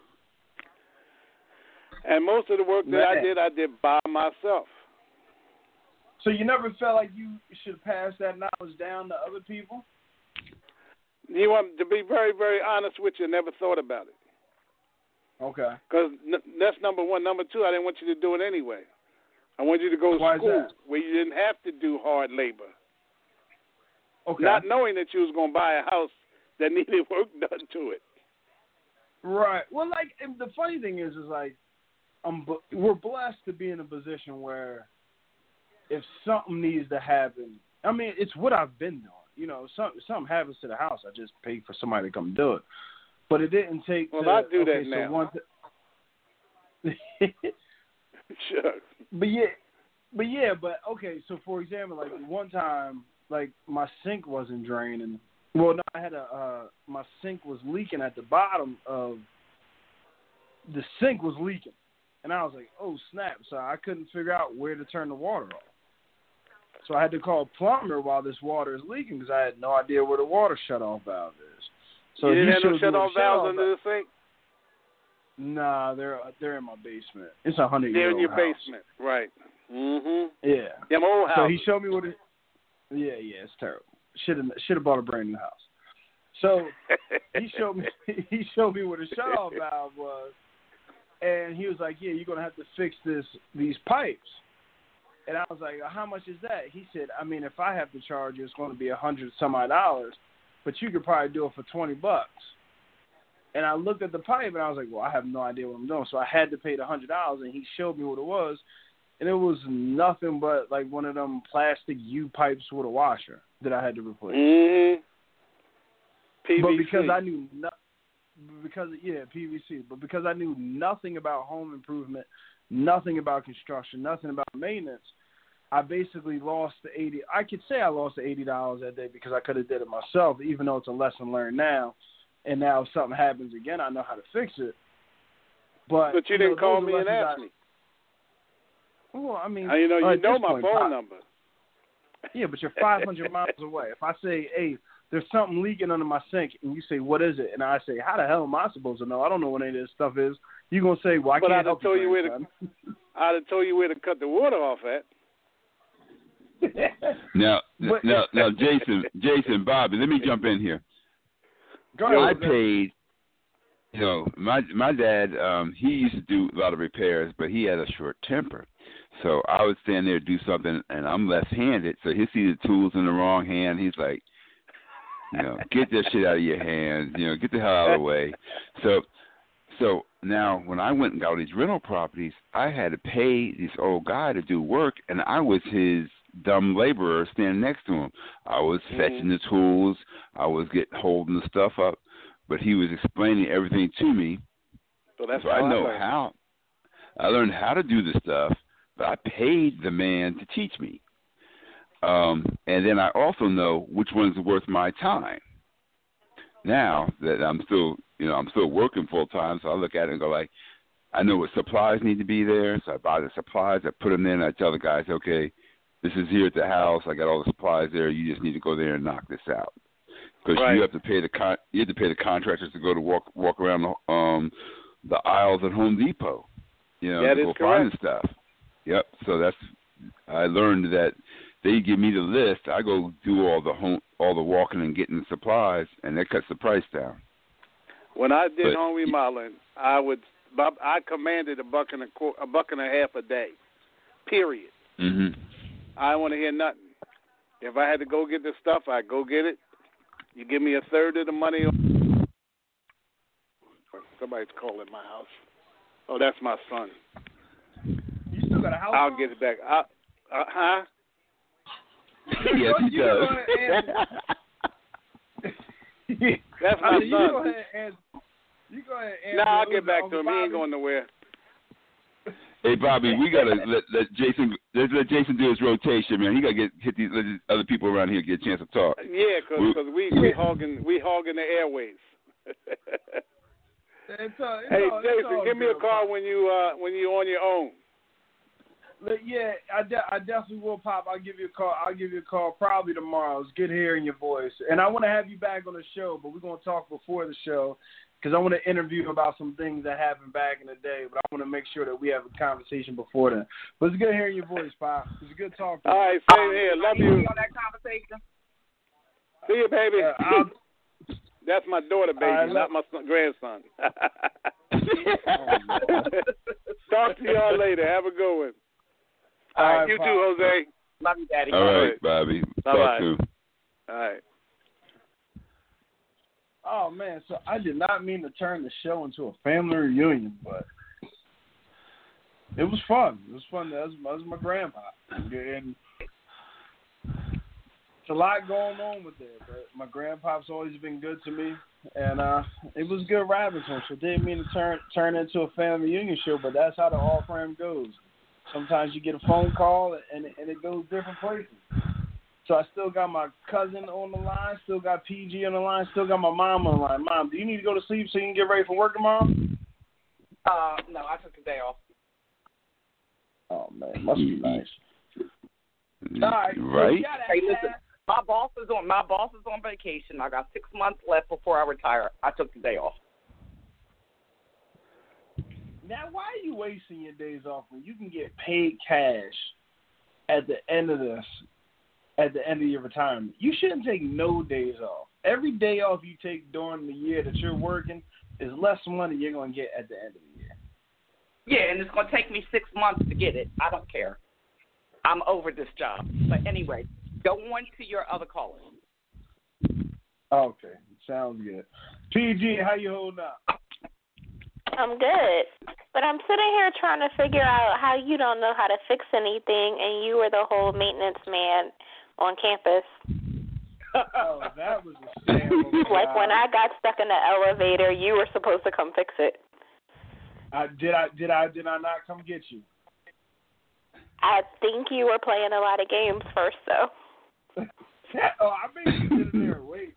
And most of the work that Man. I did, I did by myself. So you never felt like you should pass that knowledge down to other people? You want to be very, very honest with you, I never thought about it. Okay. Because n- that's number one. Number two, I didn't want you to do it anyway. I wanted you to go to Why school is that? where you didn't have to do hard labor. Okay. Not knowing that you was going to buy a house that needed work done to it. Right. Well, like, and the funny thing is, is like, I'm we're blessed to be in a position where if something needs to happen, I mean, it's what I've been doing. You know, something something happens to the house, I just pay for somebody to come do it. But it didn't take. Well, to, I do okay, that so now. One th- Sure. But yeah, but yeah, but okay. So for example, like one time, like my sink wasn't draining. Well, no, I had a uh, my sink was leaking at the bottom of the sink was leaking, and I was like, oh snap! So I couldn't figure out where to turn the water off. So I had to call a plumber while this water is leaking because I had no idea where the water shut-off valve is. So you didn't he have no showed me shut-off where the valves shut-off under the sink? Nah, they're they're in my basement. It's a hundred They're year in old your house. basement, right? Mhm. Yeah. Them old So houses. he showed me what it. Yeah, yeah, it's terrible. Should have should have bought a brand new house. So he showed me he showed me where the shut-off valve was, and he was like, "Yeah, you're gonna have to fix this these pipes." And I was like, "How much is that?" He said, "I mean, if I have to charge you, it's going to be a hundred some odd dollars, but you could probably do it for twenty bucks." And I looked at the pipe, and I was like, well, I have no idea what I'm doing. So I had to pay the one hundred dollars, and he showed me what it was. And it was nothing but like one of them plastic U-pipes with a washer that I had to replace. Mm-hmm. P V C. But because I knew no, because yeah, P V C. But because I knew nothing about home improvement, nothing about construction, nothing about maintenance, I basically lost the eighty. I could say I lost the eighty dollars that day because I could have did it myself, even though it's a lesson learned now. And now if something happens again, I know how to fix it. But, but you, you didn't know, call me and ask I, me. Well, I mean, uh, you know, you know my point, phone I, number. Yeah, but you're five hundred miles away. If I say, hey, there's something leaking under my sink, and you say, what is it? And I say, how the hell am I supposed to know? I don't know what any of this stuff is. You're going to say, well, I but can't I'd help have told you where to. I'd have told you where to cut the water off at. now, but, now, now, Jason, Jason, Bobby, let me jump in here. Go ahead. I paid. You know, my my dad, um, he used to do a lot of repairs, but he had a short temper. So I would stand there do something, and I'm left-handed, so he'll see the tools in the wrong hand. He's like, you know, get that shit out of your hands. You know, get the hell out of the way. So, so now when I went and got all these rental properties, I had to pay this old guy to do work, and I was his dumb laborer standing next to him. I was mm-hmm. fetching the tools. I was getting holding the stuff up. But he was explaining everything to me, so, that's so how I know I how. I learned how to do the stuff, but I paid the man to teach me. Um, and then I also know which one's worth my time. Now that I'm still, you know, I'm still working full time, so I look at it and go like, I know what supplies need to be there, so I buy the supplies, I put them in, I tell the guys, okay, this is here at the house, I got all the supplies there, you just need to go there and knock this out. Because right. you have to pay the con- you have to pay the contractors to go to walk walk around the, um, the aisles at Home Depot, you know, that to go correct. find the stuff. Yep. So that's I learned that they give me the list. I go do all the home all the walking and getting the supplies, and that cuts the price down. When I did but, home remodeling, I would I commanded a buck and a qu- a buck and a half a day. Period. Mm-hmm. I don't want to hear nothing. If I had to go get the stuff, I'd go get it. You give me a third of the money. Somebody's calling my house. Oh, that's my son. You still got a house? I'll phone? get it back. I, uh, huh? Yes, he you does. That's my I son. mean, you go ahead and you go ahead and No, nah, I'll get back to him. Bobby. He ain't going nowhere. Hey Bobby, we gotta let, let Jason let's let Jason do his rotation, man. He gotta get hit these let these other people around here get a chance to talk. Yeah, because we we hogging we hogging the airways. It's all, it's hey all, Jason, all give me good, a call when you uh when you're on your own. Yeah, I, de- I definitely will, Pop. I'll give you a call. I'll give you a call probably tomorrow. It's good hearing your voice, and I want to have you back on the show, but we're gonna talk before the show. Because I want to interview about some things that happened back in the day, but I want to make sure that we have a conversation before then. But it's good hearing your voice, Pop. It's a good talking. All right, same here. Love you. On that conversation. See you, baby. Uh, That's my daughter, baby, right, not my son, grandson. oh, Talk to y'all later. Have a good one. All All right, right, you Pop. too, Jose. Love you, Daddy. All right, Bobby. Bye-bye. Talk soon. All right. Oh, man, so I did not mean to turn the show into a family reunion, but it was fun. It was fun. That was, that was my grandpa, and it's a lot going on with it. But my grandpa's always been good to me, and uh, it was good rapping to him. So it didn't mean to turn turn into a family reunion show, but that's how the All Frame goes. Sometimes you get a phone call, and and it goes different places. So I still got my cousin on the line, still got P G on the line, still got my mom on the line. Mom, do you need to go to sleep so you can get ready for work tomorrow? Uh, no, I took the day off. Oh, man, must be nice. All right. Right? So hey, listen, my boss is on my boss is on vacation. I got six months left before I retire. I took the day off. Now, why are you wasting your days off when you can get paid cash at the end of this, at the end of your retirement? You shouldn't take no days off. Every day off you take during the year that you're working is less money you're going to get at the end of the year. Yeah, and it's going to take me six months to get it. I don't care. I'm over this job. But anyway, go on to your other callers. Okay, sounds good. P G, how you holding up? I'm good. But I'm sitting here trying to figure out how you don't know how to fix anything and you were the whole maintenance man on campus. Oh, that was a shame. Like when I got stuck in the elevator, you were supposed to come fix it. Uh, did I did I did I not come get you? I think you were playing a lot of games first, though. Oh, I made you sit in there and wait.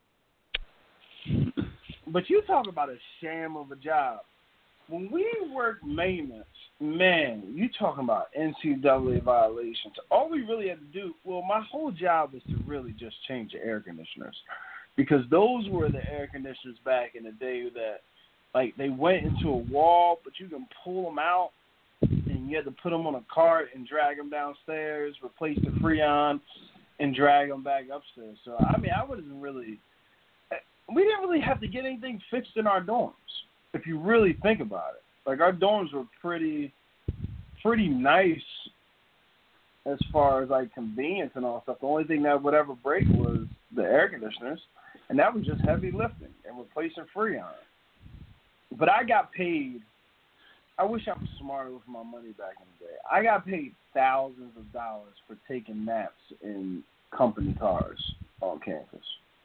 But you talk about a sham of a job. When we work maintenance, man, you talking about N C double A violations. All we really had to do, well, my whole job was to really just change the air conditioners. Because those were the air conditioners back in the day that, like, they went into a wall, but you can pull them out, and you had to put them on a cart and drag them downstairs, replace the Freon, and drag them back upstairs. So, I mean, I wasn't really – we didn't really have to get anything fixed in our dorms, if you really think about it. Like, our dorms were pretty pretty nice as far as, like, convenience and all stuff. The only thing that would ever break was the air conditioners, and that was just heavy lifting and replacing Freon. But I got paid – I wish I was smarter with my money back in the day. I got paid thousands of dollars for taking naps in company cars on campus.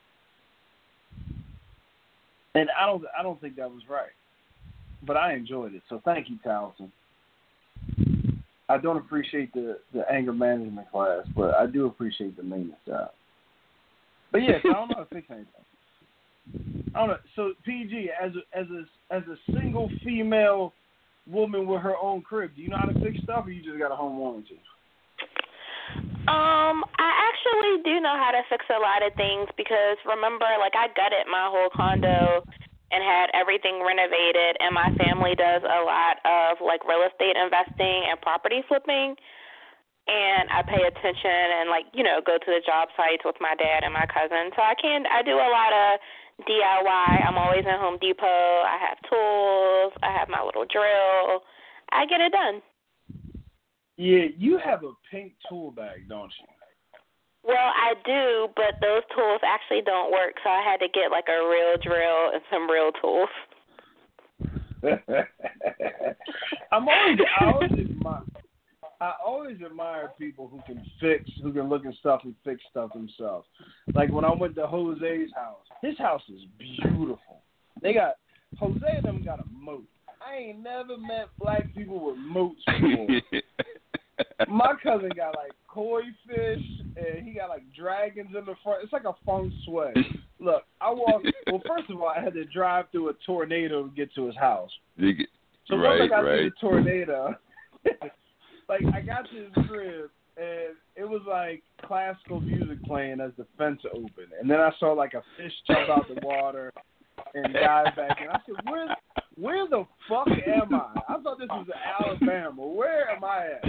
And I don't I don't think that was right. But I enjoyed it. So thank you, Towson. I don't appreciate the, the anger management class, but I do appreciate the maintenance job. But yes, I don't know how to fix anything. I don't know. So P G, as a, as a as a single female woman with her own crib, do you know how to fix stuff, or you just got a home warranty? Um, I actually do know how to fix a lot of things because remember, like I gutted my whole condo and had everything renovated, and my family does a lot of like real estate investing and property flipping, and I pay attention and like, you know, go to the job sites with my dad and my cousin. So I can I do a lot of D I Y. I'm always in Home Depot. I have tools. I have my little drill. I get it done. Yeah, you have a pink tool bag, don't you? Well, I do, but those tools actually don't work, so I had to get like a real drill and some real tools. I'm always, I always admire, I always admire people who can fix, who can look at stuff and fix stuff themselves. Like when I went to Jose's house, his house is beautiful. They got Jose and them got a moat. I ain't never met black people with moats before. My cousin got like koi fish, and he got like dragons in the front. It's like a feng shui. Look, I walked. Well, first of all, I had to drive through a tornado to get to his house. Get, so right, once I got right. through the tornado, like I got to his crib, and it was like classical music playing as the fence opened, and then I saw like a fish jump out the water and dive back in. I said, "Where, where the fuck am I? I thought this was Alabama. Where am I at?"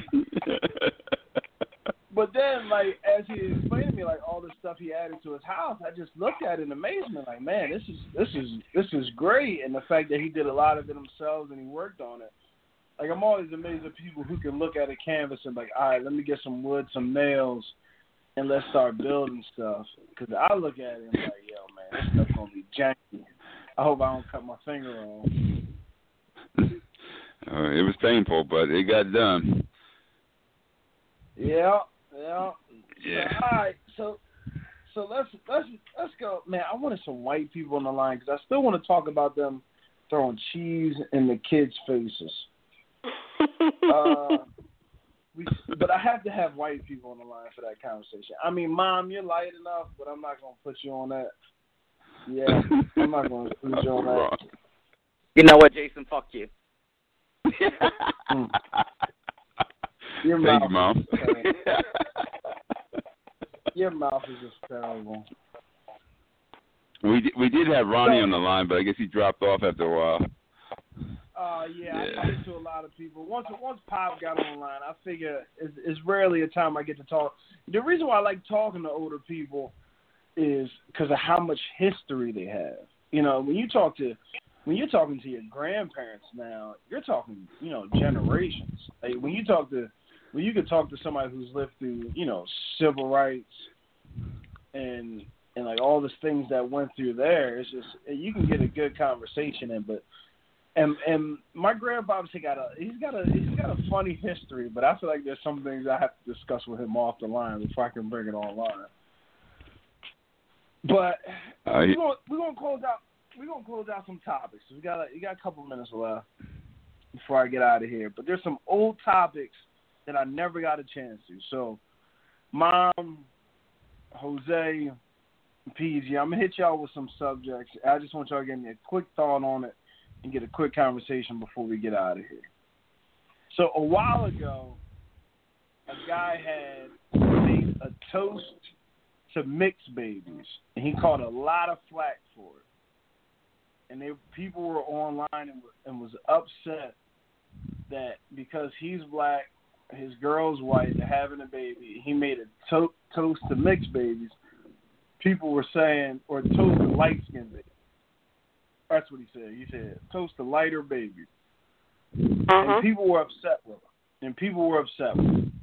But then, like, as he explained to me, like, all the stuff he added to his house, I just looked at it in amazement, like, man, this is this is this is great. And the fact that he did a lot of it himself and he worked on it, like, I'm always amazed at people who can look at a canvas and like, all right, let me get some wood, some nails, and let's start building stuff. Because I look at it and I'm like, yo, man, this stuff's gonna be janky. I hope I don't cut my finger off. Uh, it was painful, but it got done. Yeah, yeah. Yeah. So, all right, so so let's let's let's go, man. I wanted some white people on the line because I still want to talk about them throwing cheese in the kids' faces. uh, we, but I have to have white people on the line for that conversation. I mean, Mom, you're light enough, but I'm not gonna put you on that. Yeah, I'm not gonna put you on that. You know what, Jason? Fuck you. mm. Your Thank mouth you, Mom. Is Your mouth is just terrible. We did, we did have Ronnie on the line, but I guess he dropped off after a while. Uh, yeah, yeah. I talked to a lot of people. Once once Pop got on the line, I figure it's, it's rarely a time I get to talk. The reason why I like talking to older people is because of how much history they have. You know, when you talk to when you're talking to your grandparents now, you're talking, you know, generations. Like when you talk to when you can talk to somebody who's lived through, you know, civil rights and and like all the things that went through there, it's just you can get a good conversation in. But and and my grandpa's he got a he's got a he's got a funny history, but I feel like there's some things I have to discuss with him off the line before I can bring it online. But uh, we're gonna we're gonna close out we're gonna close out some topics. We got a, you got a couple minutes left before I get out of here. But there's some old topics that I never got a chance to. So, Mom, Jose, P G, I'm gonna hit y'all with some subjects. I just want y'all to give me a quick thought on it and get a quick conversation before we get out of here. So a while ago, a guy had made a toast to mixed babies, and he caught a lot of flack for it. And they people were online and, and was upset that because he's black, his girl's white, they're having a baby, he made a to- toast to mixed babies. People were saying, or toast to light-skinned babies. That's what he said. He said, toast to lighter babies. Uh-huh. And people were upset with him. And people were upset with him.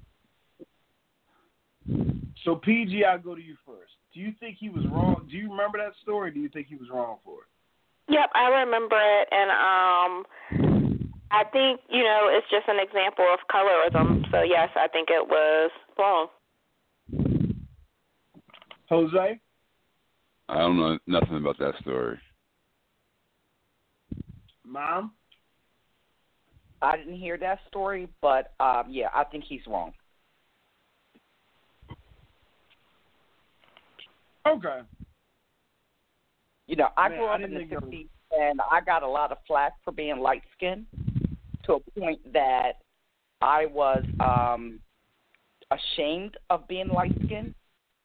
So, P G, I'll go to you first. Do you think he was wrong? Do you remember that story, or do you think he was wrong for it? Yep, I remember it. And um, I think, you know, it's just an example of colorism. So, yes, I think it was wrong. Jose? I don't know nothing about that story. Mom? I didn't hear that story, but, um, yeah, I think he's wrong. Okay. You know, I Man, grew up I in the was... fifties, and I got a lot of flack for being light-skinned to a point that I was um, ashamed of being light-skinned.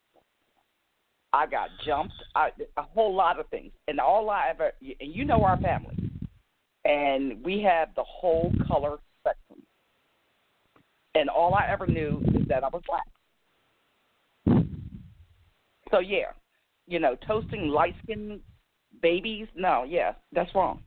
I got jumped, I, a whole lot of things. And all I ever, and you know our family, and we have the whole color spectrum. And all I ever knew is that I was black. So, yeah, you know, toasting light-skinned babies, no, yeah, that's wrong.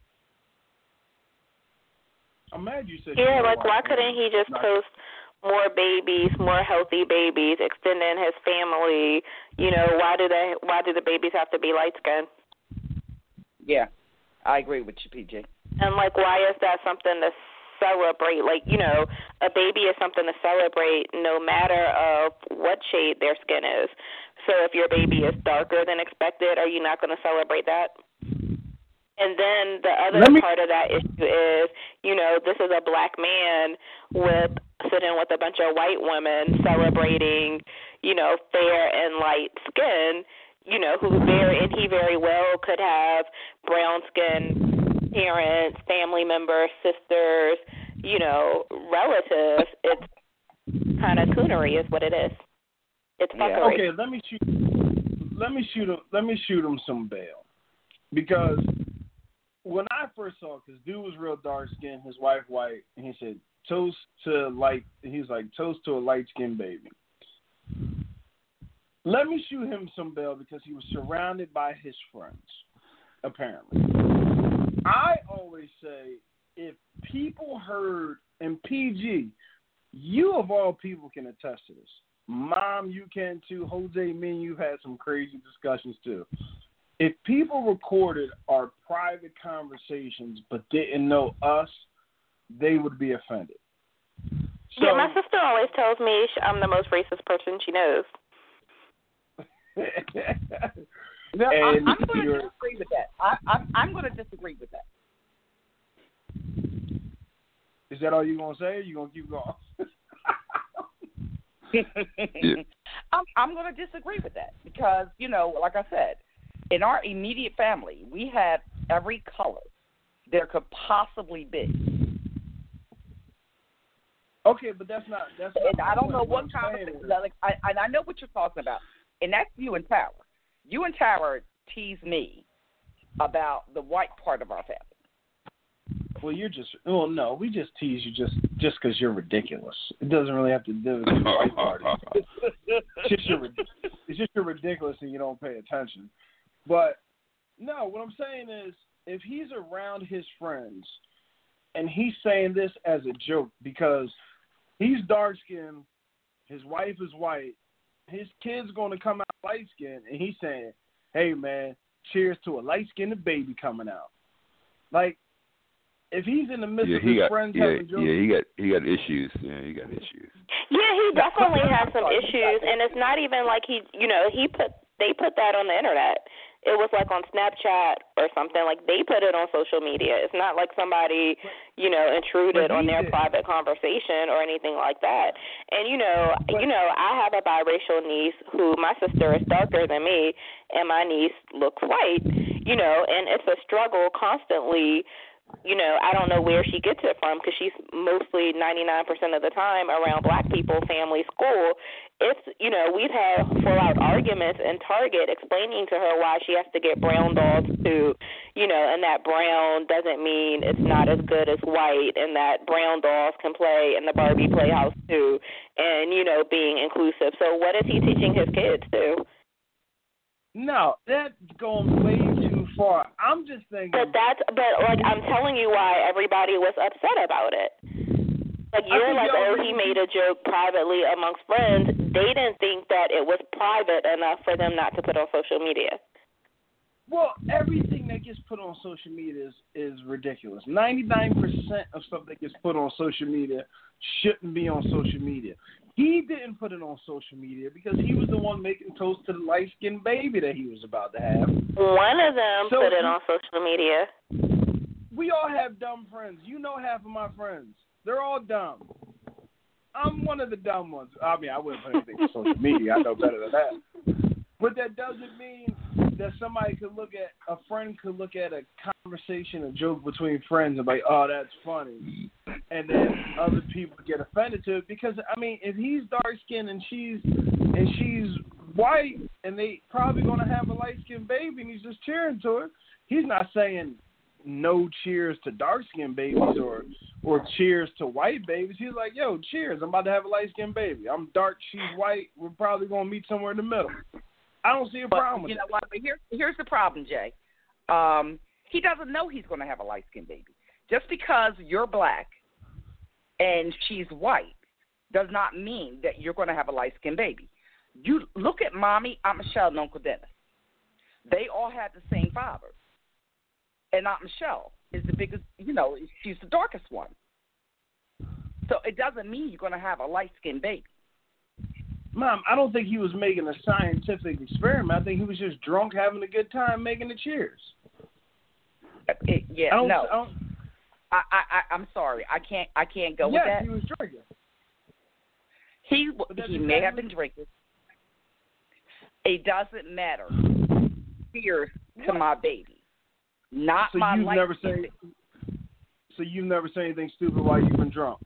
I'm mad you said Yeah, you like, why white. couldn't he just Not... toast more babies, more healthy babies, extending his family? You know, why do they? Why do the babies have to be light-skinned? Yeah, I agree with you, P J. And, like, why is that something to celebrate? Like, you know, a baby is something to celebrate no matter of what shade their skin is. So if your baby is darker than expected, are you not going to celebrate that? And then the other me... part of that issue is, you know, this is a black man with sitting with a bunch of white women celebrating, you know, fair and light skin, you know, who very, and he very well could have brown skin parents, family members, sisters, you know, relatives. It's kind of coonery is what it is. It's fuckery. Okay, let me shoot. Let me shoot him. Let me shoot him some bail, because when I first saw, because dude was real dark skinned, his wife white, and he said toast to light. He's like toast to a light skinned baby. Let me shoot him some bail because he was surrounded by his friends. Apparently, I always say if people heard, and P G, you of all people can attest to this. Mom, you can too. Jose, me and you've had some crazy discussions too. If people recorded our private conversations but didn't know us, they would be offended. So, yeah, my sister always tells me sh- I'm the most racist person she knows. No, I, And I'm going to you're- disagree with that. I, I'm, I'm going to disagree with that. Is that all you're going to say, or you going to keep going? Yeah. I'm, I'm going to disagree with that because, you know, like I said, in our immediate family, we have every color there could possibly be. Okay, but that's not that's. Not And I don't know what I'm kind saying of is- like, I, and I know what you're talking about, and that's you and Tower. You and Tower tease me about the white part of our family. Well, you're just. Well, no, we just tease you just just because you're ridiculous. It doesn't really have to do with the white part. It's just your it's just you're ridiculous and you don't pay attention. But no, what I'm saying is, if he's around his friends and he's saying this as a joke because he's dark skinned, his wife is white, his kid's going to come out light skinned, and he's saying, "Hey man, cheers to a light skinned baby coming out." Like, if he's in the midst Yeah, of he his got friends yeah, having jokes, yeah, he got he got issues. Yeah, he got issues. Yeah, he definitely has some issues, and it's not even like he, you know, he put they put that on the internet. It was like on Snapchat or something. Like they put it on social media. It's not like somebody, you know, intruded on their did. private conversation or anything like that. And you know, But, you know, I have a biracial niece who my sister is darker than me, and my niece looks white. You know, and it's a struggle constantly. You know, I don't know where she gets it from because she's mostly ninety-nine percent of the time around black people, family, school. It's, you know, we've had full-out arguments in Target explaining to her why she has to get brown dolls too, you know, and that brown doesn't mean it's not as good as white, and that brown dolls can play in the Barbie Playhouse too, and, you know, being inclusive. So what is he teaching his kids to? no, that's going way too far. I'm just thinking. But that's, but like I'm telling you why everybody was upset about it. Like you're think like, y'all oh, he really- made a joke privately amongst friends. They didn't think that it was private enough for them not to put on social media. Well, everything that gets put on social media is, is ridiculous. ninety-nine percent of stuff that gets put on social media shouldn't be on social media. He didn't put it on social media because he was the one making toast to the light-skinned baby that he was about to have. One of them So put it you- on social media. We all have dumb friends. You know half of my friends. They're all dumb. I'm one of the dumb ones. I mean, I wouldn't put anything on social media. I know better than that. But that doesn't mean that somebody could look at, a friend could look at a conversation, a joke between friends and be like, oh, that's funny. And then other people get offended to it because, I mean, if he's dark-skinned and she's and she's white and they probably going to have a light-skinned baby and he's just cheering to her, he's not saying no cheers to dark-skinned babies or or cheers to white babies. He's like, yo, cheers, I'm about to have a light-skinned baby. I'm dark, she's white. We're probably going to meet somewhere in the middle. I don't see a But problem with you know that. what? But here, here's the problem, Jay. Um, he doesn't know he's going to have a light-skinned baby. Just because you're black and she's white does not mean that you're going to have a light-skinned baby. You look at Mommy, Aunt Michelle, and Uncle Dennis. They all had the same father. And Aunt Michelle is the biggest, you know, she's the darkest one. So it doesn't mean you're going to have a light-skinned baby. Mom, I don't think he was making a scientific experiment. I think he was just drunk having a good time making the cheers. It, yeah, I don't, no. I don't, I, I, I'm sorry. I can't. I can't go yes, with that. he was drinking. He But that's he may have exactly- been drinking. It doesn't matter. Cheers to my baby, not So my you've light never skin said. So you've never said anything stupid while you've been drunk.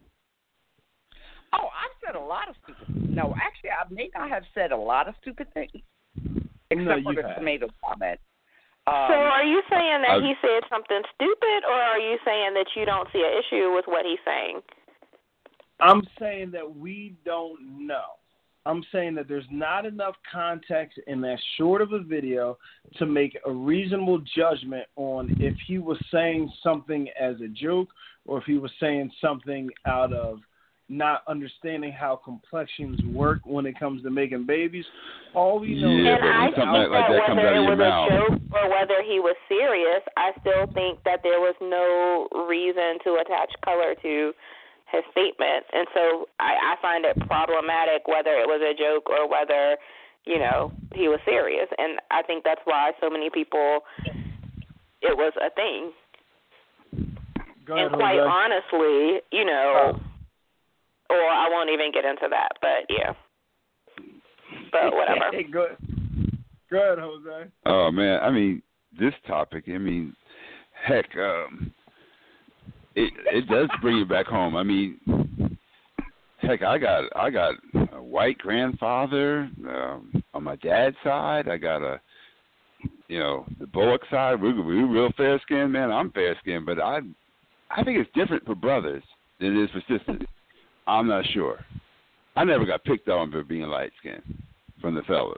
Oh, I've said a lot of stupid things. No, actually, I may not have said a lot of stupid things, except No, for you the have. tomato comment. Um, So are you saying that I've- he said something stupid, or are you saying that you don't see an issue with what he's saying? I'm saying that we don't know. I'm saying that there's not enough context in that short of a video to make a reasonable judgment on if he was saying something as a joke or if he was saying something out of, not understanding how complexions work when it comes to making babies. All we know Yeah, is And I but when think something like, like that that comes whether out it of your was mouth. a joke or whether he was serious, I still think that there was no reason to attach color to his statement. And so I, I find it problematic whether it was a joke or whether, you know, he was serious. And I think that's why so many people, it was a thing. Go ahead, And quite Jose. honestly, you know, or I won't even get into that, but yeah. But whatever. Hey, go, go ahead, Jose. Oh man, I mean this topic. I mean, heck, um, it it does bring you back home. I mean, heck, I got I got a white grandfather um, on my dad's side. I got a, you know, the Bullock side. We're we're real fair skinned, man. I'm fair skinned, but I I think it's different for brothers than it is for sisters. I'm not sure. I never got picked on for being light skinned from the fellas.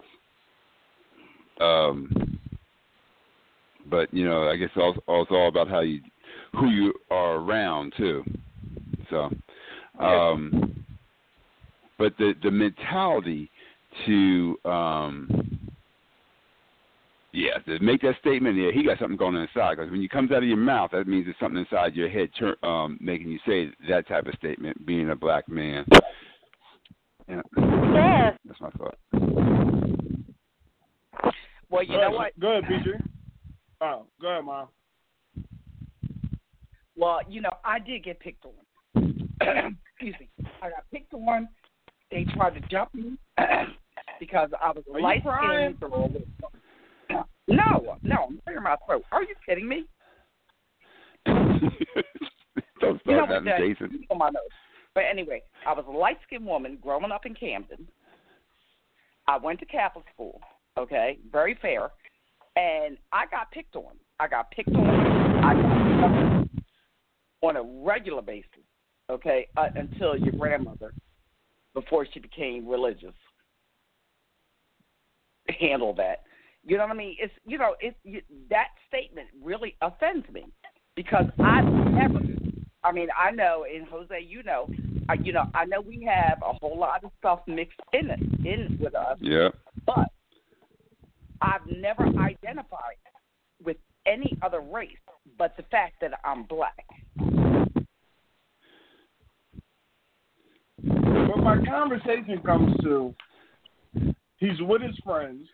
Um, but you know, I guess it's all, it's all about how you, who you are around too. So, um, but the the mentality to, um, yeah, to make that statement, yeah, he got something going on inside. Because when it comes out of your mouth, that means there's something inside your head, um, making you say that type of statement. Being a black man. Yeah. Yeah. That's my thought. Well, you go know ahead, what? Go ahead, B J. Oh, go ahead, Mom. Well, you know, I did get picked on. Excuse me. I got picked on. They tried to jump me because I was Are you light crying? skinned. No, no, I'm clearing my throat. Are you kidding me? Don't start You know that, what, Jason. on my nose. But anyway, I was a light-skinned woman growing up in Camden. I went to Catholic school, okay, very fair, and I got picked on. I got picked on. I got picked on on a regular basis, okay, uh, until your grandmother, before she became religious, handled that. You know what I mean? It's you know, it you, that statement really offends me because I've never. I mean, I know, and Jose, you know, I, you know, I know we have a whole lot of stuff mixed in it, in with us. Yeah. But I've never identified with any other race but the fact that I'm black. But my conversation comes to, he's with his friends.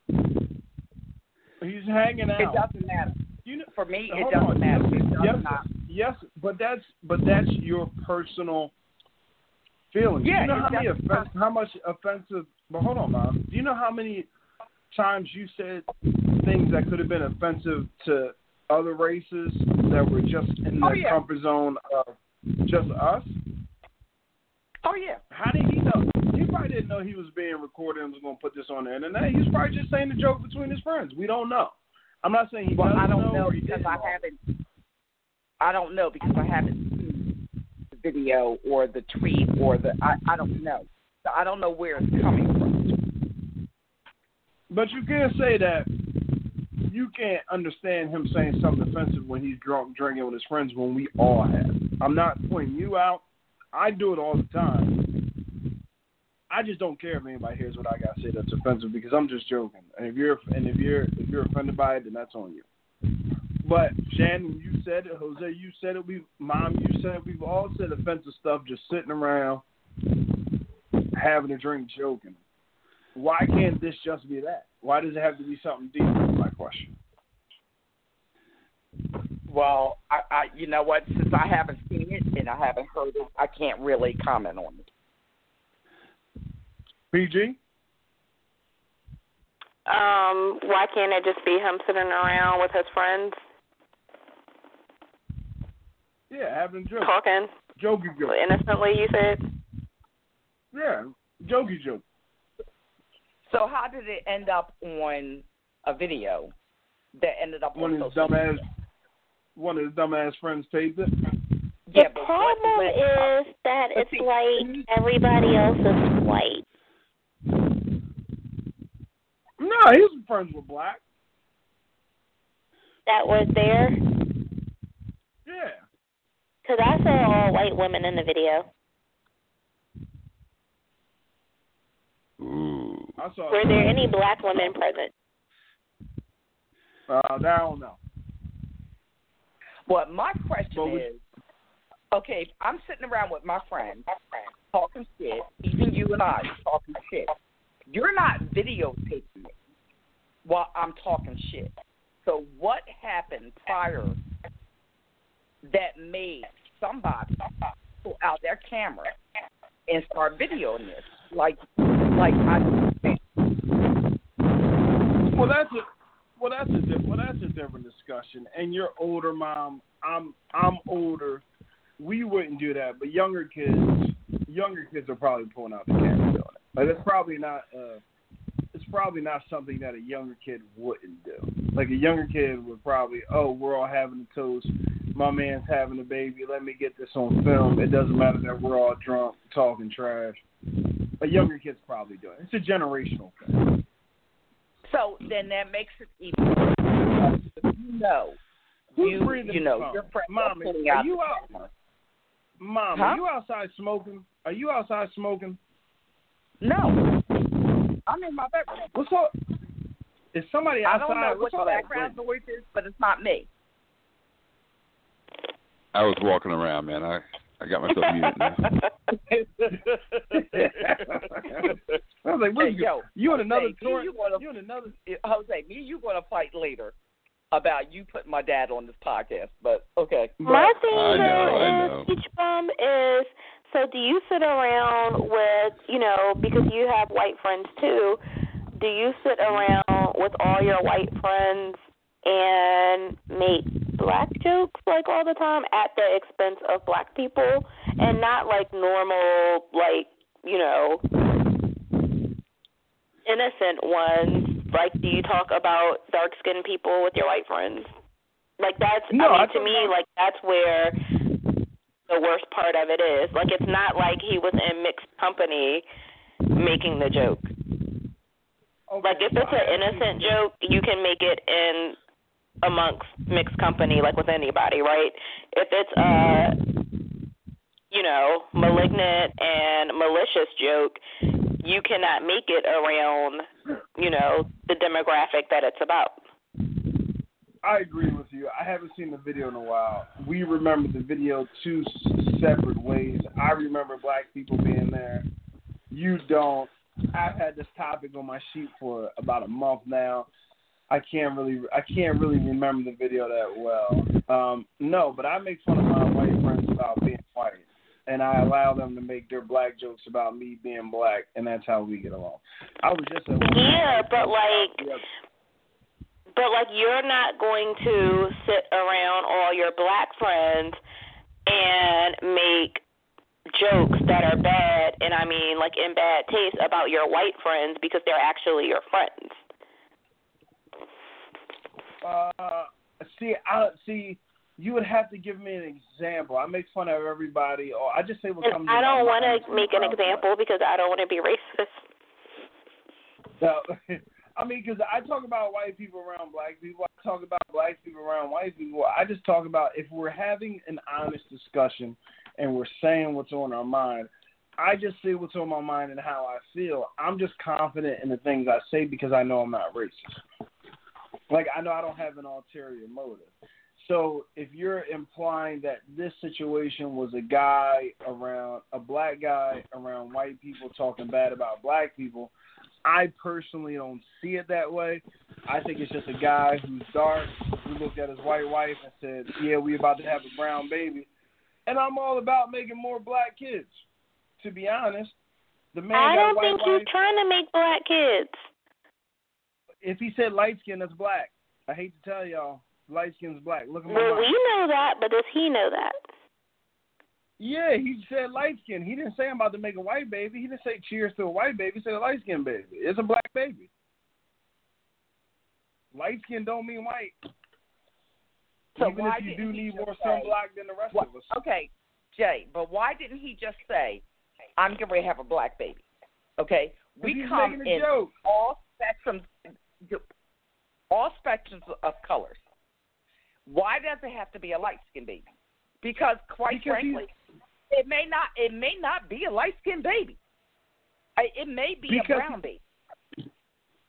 He's hanging out. It doesn't matter. You know, For me, it hold doesn't on. matter. It does yes, not. yes, but that's but that's your personal feeling. Yeah, Do you know it how many doesn't- offen- how much offensive? But hold on, Mom. Do you know how many times you said things that could have been offensive to other races that were just in the Oh, yeah. comfort zone of just us? Oh, yeah. How did he know? He probably didn't know he was being recorded and was going to put this on the internet. He was probably just saying the joke between his friends. We don't know. I'm not saying he Well, doesn't I don't know or he because didn't I know. haven't. I don't know because I haven't seen the video or the tweet or the. I, I don't know. So I don't know where it's coming from. But you can't say that you can't understand him saying something offensive when he's drunk drinking with his friends when we all have. I'm not pointing you out. I do it all the time. I just don't care if anybody hears what I got to say that's offensive because I'm just joking. And if you're and if you're if you're offended by it, then that's on you. But Shannon, you said it. Jose, you said it. We, Mom, you said it. We've all said offensive stuff just sitting around having a drink, joking. Why can't this just be that? Why does it have to be something deep? Is my question. Well, I, I, you know what? Since I haven't seen it and I haven't heard it, I can't really comment on it. P G? Um, why can't it just be him sitting around with his friends Yeah, having a joke. talking Jokey joke. innocently, you said? Yeah, jokey joke. So how did it end up on a video that ended up One on of his social media? dumbass, one of his dumbass friends taped it. Yeah, The but what problem led up- is that But it's see- like everybody else is white. No, he was friends with black. That was there. Yeah. Because I saw all white women in the video. I saw. Were there any black women present? Uh, that I don't know. Well, my question Well, we- is, okay, if I'm sitting around with my friends talking shit, even you and I talking shit, you're not videotaping me while I'm talking shit. So what happened prior that made somebody pull out their camera and start videoing this? Like, like I. Well, that's a well, that's a di- well, that's a different discussion. And you're older, Mom. I'm I'm older. We wouldn't do that, but younger kids, younger kids are probably pulling out the camera doing it. Like it's probably not. Uh, it's probably not something that a younger kid wouldn't do. Like a younger kid would probably, oh, we're all having a toast. My man's having a baby. Let me get this on film. It doesn't matter that we're all drunk, talking trash. A younger kid's probably doing it. It's a generational thing. So then that makes it even worse. You know, Who's you, breathing you know, the phone? your friends Mommy, are pulling are out you the out? camera. Mom, Huh? are you outside smoking? Are you outside smoking? No. I'm in my bedroom. What's up? Is somebody I outside? don't know what What's the all that background noise is, but it's not me. I was walking around, man. I, I got myself muted now. I was like, what Hey, is yo, you in another Jose, tour? me, you wanna- You in another? Jose, me and you going to fight later about you putting my dad on this podcast, but okay. My thing I know, though I is know. Peach Bum is, so do you sit around with, you know, because you have white friends too, do you sit around with all your white friends and make black jokes like all the time at the expense of black people and not like normal, like, you know, innocent ones? Like, do you talk about dark-skinned people with your white friends? Like, that's, No, I mean, I to talk me, about- like, that's where the worst part of it is. Like, it's not like he was in mixed company making the joke. Okay, Like, if so it's I an actually- innocent joke, you can make it in amongst mixed company, like with anybody, right? If it's a, you know, malignant and malicious joke, you cannot make it around, you know, the demographic that it's about. I agree with you. I haven't seen the video in a while. We remember the video two separate ways. I remember black people being there. You don't. I've had this topic on my sheet for about a month now. I can't really, I can't really remember the video that well. Um, no, but I make fun of my white friends about being white, and I allow them to make their black jokes about me being black, and that's how we get along. I was just at Yeah, but like, but like, you're not going to sit around all your black friends and make jokes that are bad, and I mean, like, in bad taste about your white friends because they're actually your friends. Uh, see, I see. You would have to give me an example. I make fun of everybody, or I just say what comes. And I don't want to to make an example because I don't want to be racist. No, I mean, because I talk about white people around black people. I talk about black people around white people. I just talk about if we're having an honest discussion and we're saying what's on our mind. I just say what's on my mind and how I feel. I'm just confident in the things I say because I know I'm not racist. Like, I know I don't have an ulterior motive. So if you're implying that this situation was a guy around, a black guy around white people talking bad about black people, I personally don't see it that way. I think it's just a guy who's dark, who looked at his white wife and said, yeah, we about to have a brown baby. And I'm all about making more black kids, to be honest. The man I got don't a white think wife. he's trying to make black kids. If he said light skin, that's black. I hate to tell y'all, light skin's black. Look at my Well, mom. we know that, but does he know that? Yeah, he said light skin. He didn't say I'm about to make a white baby. He didn't say cheers to a white baby. He said a light skin baby. It's a black baby. Light skin don't mean white. So Even why if you didn't do he need just more say- sunblock than the rest What, of us. okay, Jay, but why didn't he just say, I'm getting ready to have a black baby? Okay? We he's come making a in joke. all spectrums, all spectrums of colors. Why does it have to be a light-skinned baby? Because, quite Because frankly, it may not it may not be a light-skinned baby. I- It may be Because a brown baby.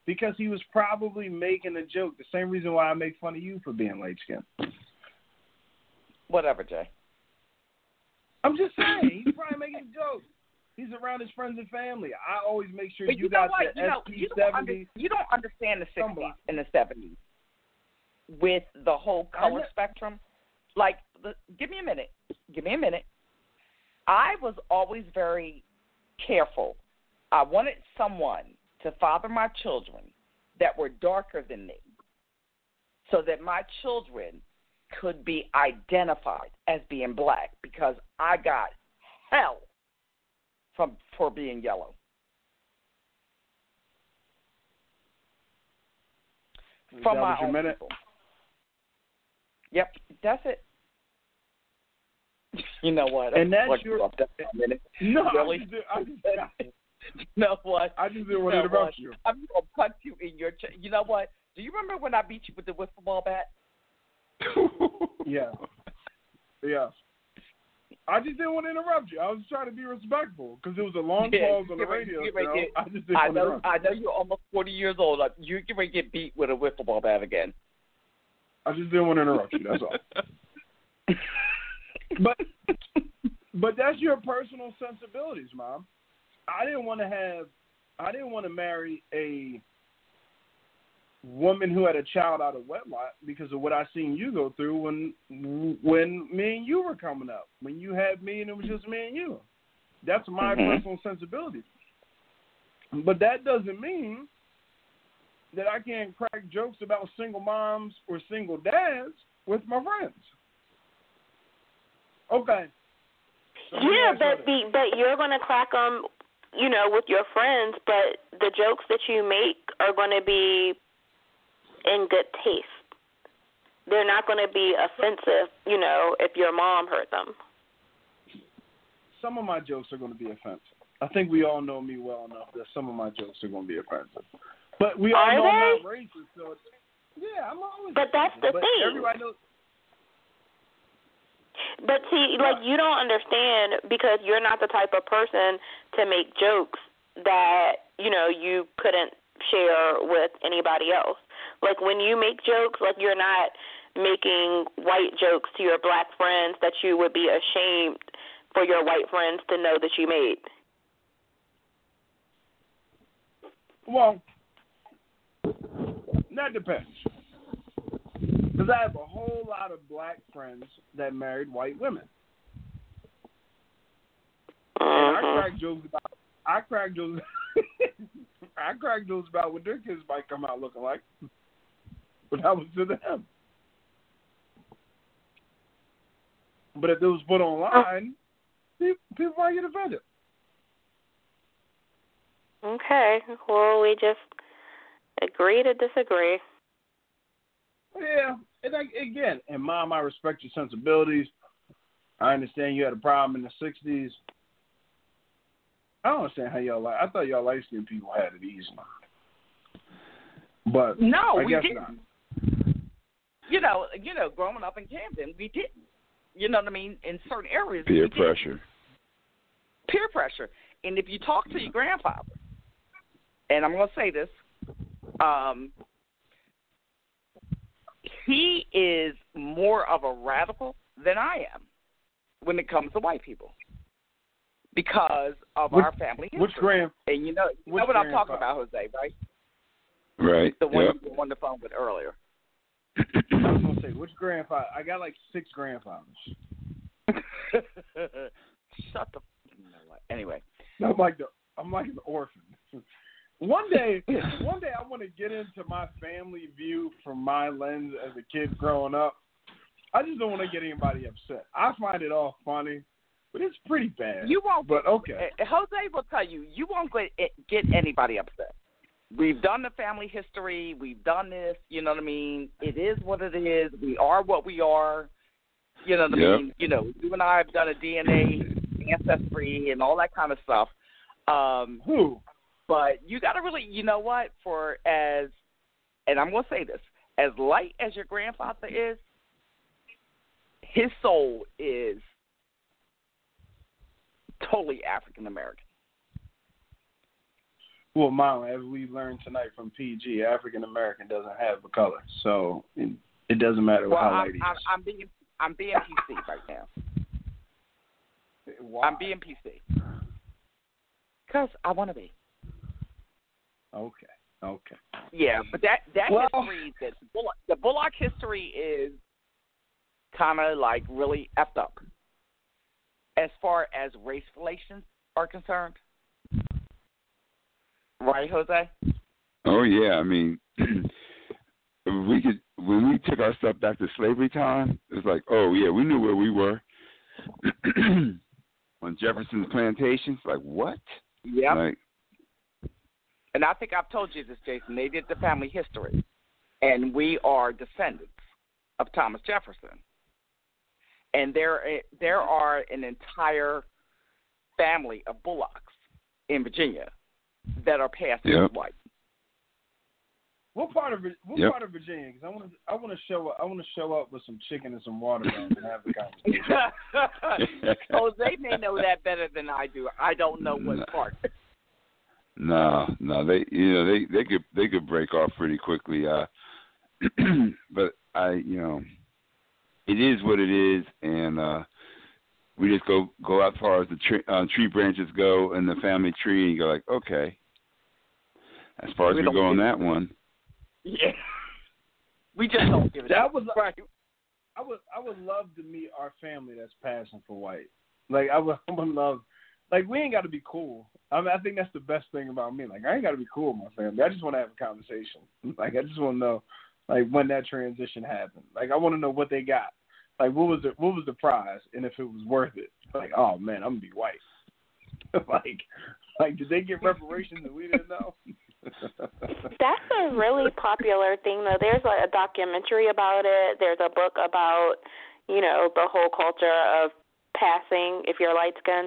because he was probably making a joke. The same reason why I make fun of you for being light skinned. Whatever, Jay. I'm just saying, he's probably making a joke. He's around his friends and family. I always make sure but you, you know got what? the You know, S P you don't, under, seventy. you don't understand the sixties Somebody. and the seventies with the whole color spectrum. Like, the, give me a minute. Give me a minute. I was always very careful. I wanted someone to father my children that were darker than me so that my children could be identified as being black, because I got hell from for being yellow. From that my was your own minute? people. Yep, that's it. You know what? And that's Look, your look, that's my minute. no. Really? I just, I just, You know what? I just didn't You want to know interrupt what? you. I'm gonna punch you in your. Ch- you know what? Do you remember when I beat you with the wiffle ball bat? Yeah. Yeah. I just didn't want to interrupt you. I was trying to be respectful because it was a long Yeah, pause on the you get ready- radio. you get ready So to get- I just didn't I want to know. interrupt I know you're almost forty years old. Uh, You're getting ready to get beat with a wiffle ball bat again. you. I just didn't want to interrupt you. That's all. But but that's your personal sensibilities, Mom. I didn't want to have. I didn't want to marry a woman who had a child out of wedlock because of what I seen you go through when when me and you were coming up. When you had me and it was just me and you. That's my Mm-hmm. personal sensibilities. But that doesn't mean that I can't crack jokes about single moms or single dads with my friends. Okay. So let me Yeah, ask you but this. the, but you're gonna crack them, you know, with your friends. But the jokes that you make are gonna be in good taste. They're not gonna be offensive, you know, if your mom heard them. Some of my jokes are going to be offensive. I think we all know me well enough that some of my jokes are going to be offensive. But we all Are know they? I'm not racist, so it's, yeah, I'm always. But that's offensive, the but thing. Everybody knows. But see, like, you don't understand because you're not the type of person to make jokes that, you know, you couldn't share with anybody else. Like, when you make jokes, like, you're not making white jokes to your black friends that you would be ashamed for your white friends to know that you made. Well, that depends. Because I have a whole lot of black friends that married white women. And I crack jokes about I crack jokes I crack jokes about what their kids might come out looking like. But that was to them. But if it was put online, people, people might get offended. Okay. Well, we just agree to disagree. Yeah, and I, again, and Mom, I respect your sensibilities. I understand you had a problem in the sixties. I don't understand how y'all like. I thought y'all light skinned people had it easy, but No, I we guess didn't. not. You know, you know, growing up in Camden, we didn't. You know what I mean? In certain areas, Peer we didn't. pressure. Peer pressure. And if you talk to your grandfather, and I'm going to say this, um, he is more of a radical than I am when it comes to white people because of Which- our family history. Which grand? And you know, you which know what I'm talking grandfather? about, Jose, right? Right. The one Yep. you were on the phone with earlier. I was gonna say which grandfather? I got like six grandfathers. Shut the. You know what? Anyway. I'm like the I'm like an orphan. One day, one day I want to get into my family view from my lens as a kid growing up. I just don't want to get anybody upset. I find it all funny, but it's pretty bad. You won't. But okay. Uh, Jose will tell you, you won't get get anybody upset. We've done the family history. We've done this. You know what I mean? It is what it is. We are what we are. You know what Yep. I mean? You know, you and I have done a D N A ancestry and all that kind of stuff. Um, Who? But you got to really, you know what? For as, and I'm going to say this, as light as your grandfather is, his soul is totally African American. Well, Mom, as we learned tonight from P G, African American doesn't have a color, so it, it doesn't matter well, how I'm, light he is. I'm, I'm being I'm being P C right now. Why? I'm being P C because I want to be. Okay. Okay. Yeah, but that that well, history, that Bullock, the Bullock history is kind of like really effed up as far as race relations are concerned. Right, Jose? Oh yeah, I mean, we could when we took our stuff back to slavery time. It's like, oh yeah, we knew where we were on Jefferson's plantations. Like what? Yeah. Like, and I think I've told you this, Jason. They did the family history, and we are descendants of Thomas Jefferson. And there, there are an entire family of Bullocks in Virginia that are passed yep. as white. What part of what yep. part of Virginia? Because I want to I want to show up I want to show up with some chicken and some watermelon and have a conversation. Jose may know that better than I do. I don't know what no. part. No, no, they you know they, they could they could break off pretty quickly. Uh, but I you know it is what it is, and uh, we just go go out as far as the tree, uh, tree branches go in the family tree, and you go like, okay. As far as we, we go on that one. Yeah. We just don't give it that up. Was, right. I would I would love to meet our family that's passing for white. Like I would, I would love like we ain't got to be cool. I mean I think that's the best thing about me. Like I ain't got to be cool with my family. I just want to have a conversation. Like I just want to know like when that transition happened. Like I want to know what they got. Like what was the what was the prize and if it was worth it. Like oh man I'm gonna be white. like like did they get reparations that we didn't know? That's a really popular thing, though. There's like a documentary about it. There's a book about, you know, the whole culture of passing if you're light skinned.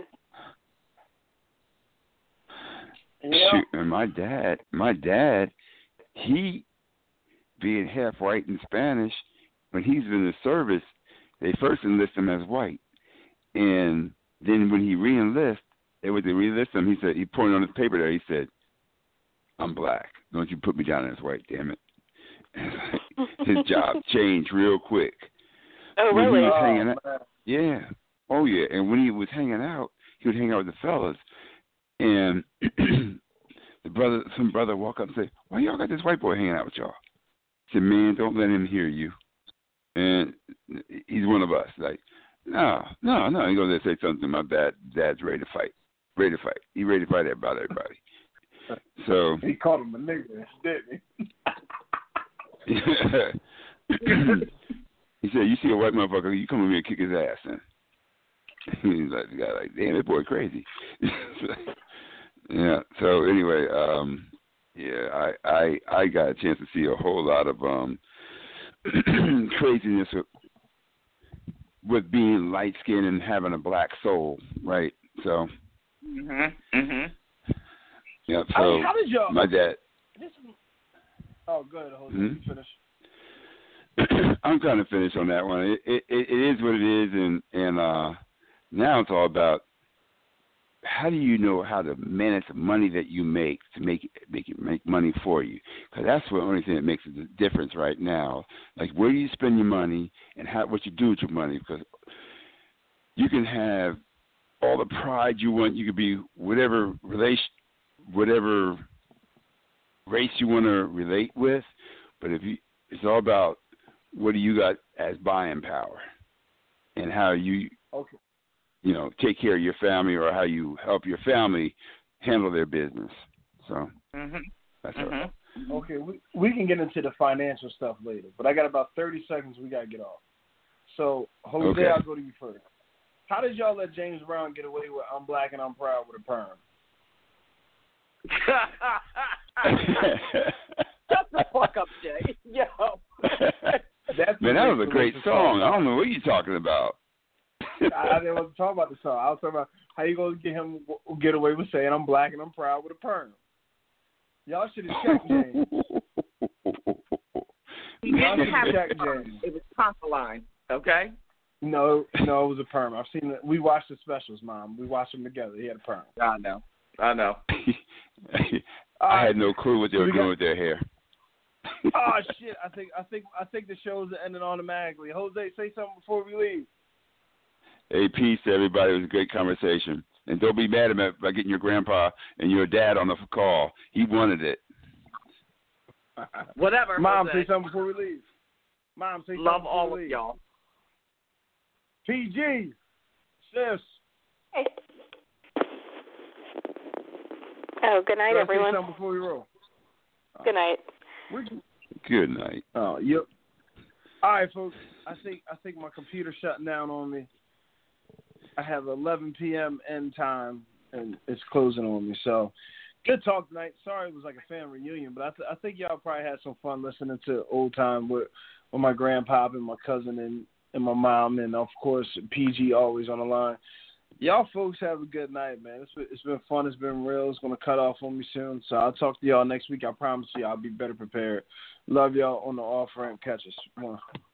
Yeah. Shoot, and my dad, my dad, he, being half white and Spanish, when he's in the service, they first enlist him as white, and then when he re-enlists, they would they re-enlist him. He said he pointed on his paper there. He said, I'm black. Don't you put me down as white, damn it. His job changed real quick. Oh, when really? He was oh, hanging out, man. yeah. Oh, yeah. And when he was hanging out, he would hang out with the fellas. And the brother, some brother walk up and say, why y'all got this white boy hanging out with y'all? He said, man, don't let him hear you. And he's one of us. Like, no, no, no. He goes there and say something. My dad, dad's ready to fight. Ready to fight. He ready to fight about everybody. So he called him a nigga, didn't he? He said, "You see a white motherfucker, you come with me and kick his ass." And he's like, "The guy, like, damn, that boy crazy." Yeah. So anyway, um, yeah, I, I I got a chance to see a whole lot of um, craziness with, with being light skinned and having a black soul, right? So. Mhm. Mhm. Yeah, so I mean, how did y'all, my dad. This is, oh, good. Jose, hmm? you finish. I'm kind of finished on that one. It, it, it is what it is, and and uh, now it's all about how do you know how to manage the money that you make to make it, make it make money for you? Because that's the only thing that makes a difference right now. Like where do you spend your money and how what you do with your money? Because you can have all the pride you want. You could be whatever relation. Whatever race you want to relate with, but if you, it's all about what do you got as buying power, and how you, okay. you know, take care of your family or how you help your family handle their business. So Mhm. that's Mhm. all. Okay, we we can get into the financial stuff later, but I got about thirty seconds. We gotta get off. So Jose, Okay. I'll go to you first. How did y'all let James Brown get away with "I'm black and I'm proud" with a perm? Shut the fuck up, Jay. Yo. That's Man, that was a great song. I I don't know what you're talking about. I didn't want to talk about the song. I was talking about how you gonna get him get away with saying "I'm black and I'm proud" with a perm. Y'all should have checked James. He didn't have Jack a perm. James. It was tonsilline, okay? No, no, it was a perm. I've seen it. We watched the specials, Mom. We watched them together. He had a perm. I know. I know. All I right. had no clue what they So were we doing got- with their hair. Oh shit! I think I think I think the show's ending automatically. Jose, say something before we leave. Hey, peace to everybody. It was a great conversation. And don't be mad at me by getting your grandpa and your dad on the call. He wanted it. Whatever. Mom, Jose. say something before we leave. Mom, say Love something before all we of leave. y'all. P G, sis. Hey. Oh, good night, Say everyone. something before we roll. Good night. Where'd you- Good night. Oh, yep. All right, folks. I think I think my computer's shutting down on me. I have eleven p.m. end time, and it's closing on me. So, good talk tonight. Sorry it was like a family reunion, but I, th- I think y'all probably had some fun listening to old time with, with my grandpa and my cousin and, and my mom, and, of course, P G always on the line. Y'all folks have a good night, man. It's been, it's been fun. It's been real. It's going to cut off on me soon. So I'll talk to y'all next week. I promise you I'll be better prepared. Love y'all on the off-ramp. Catch us. One.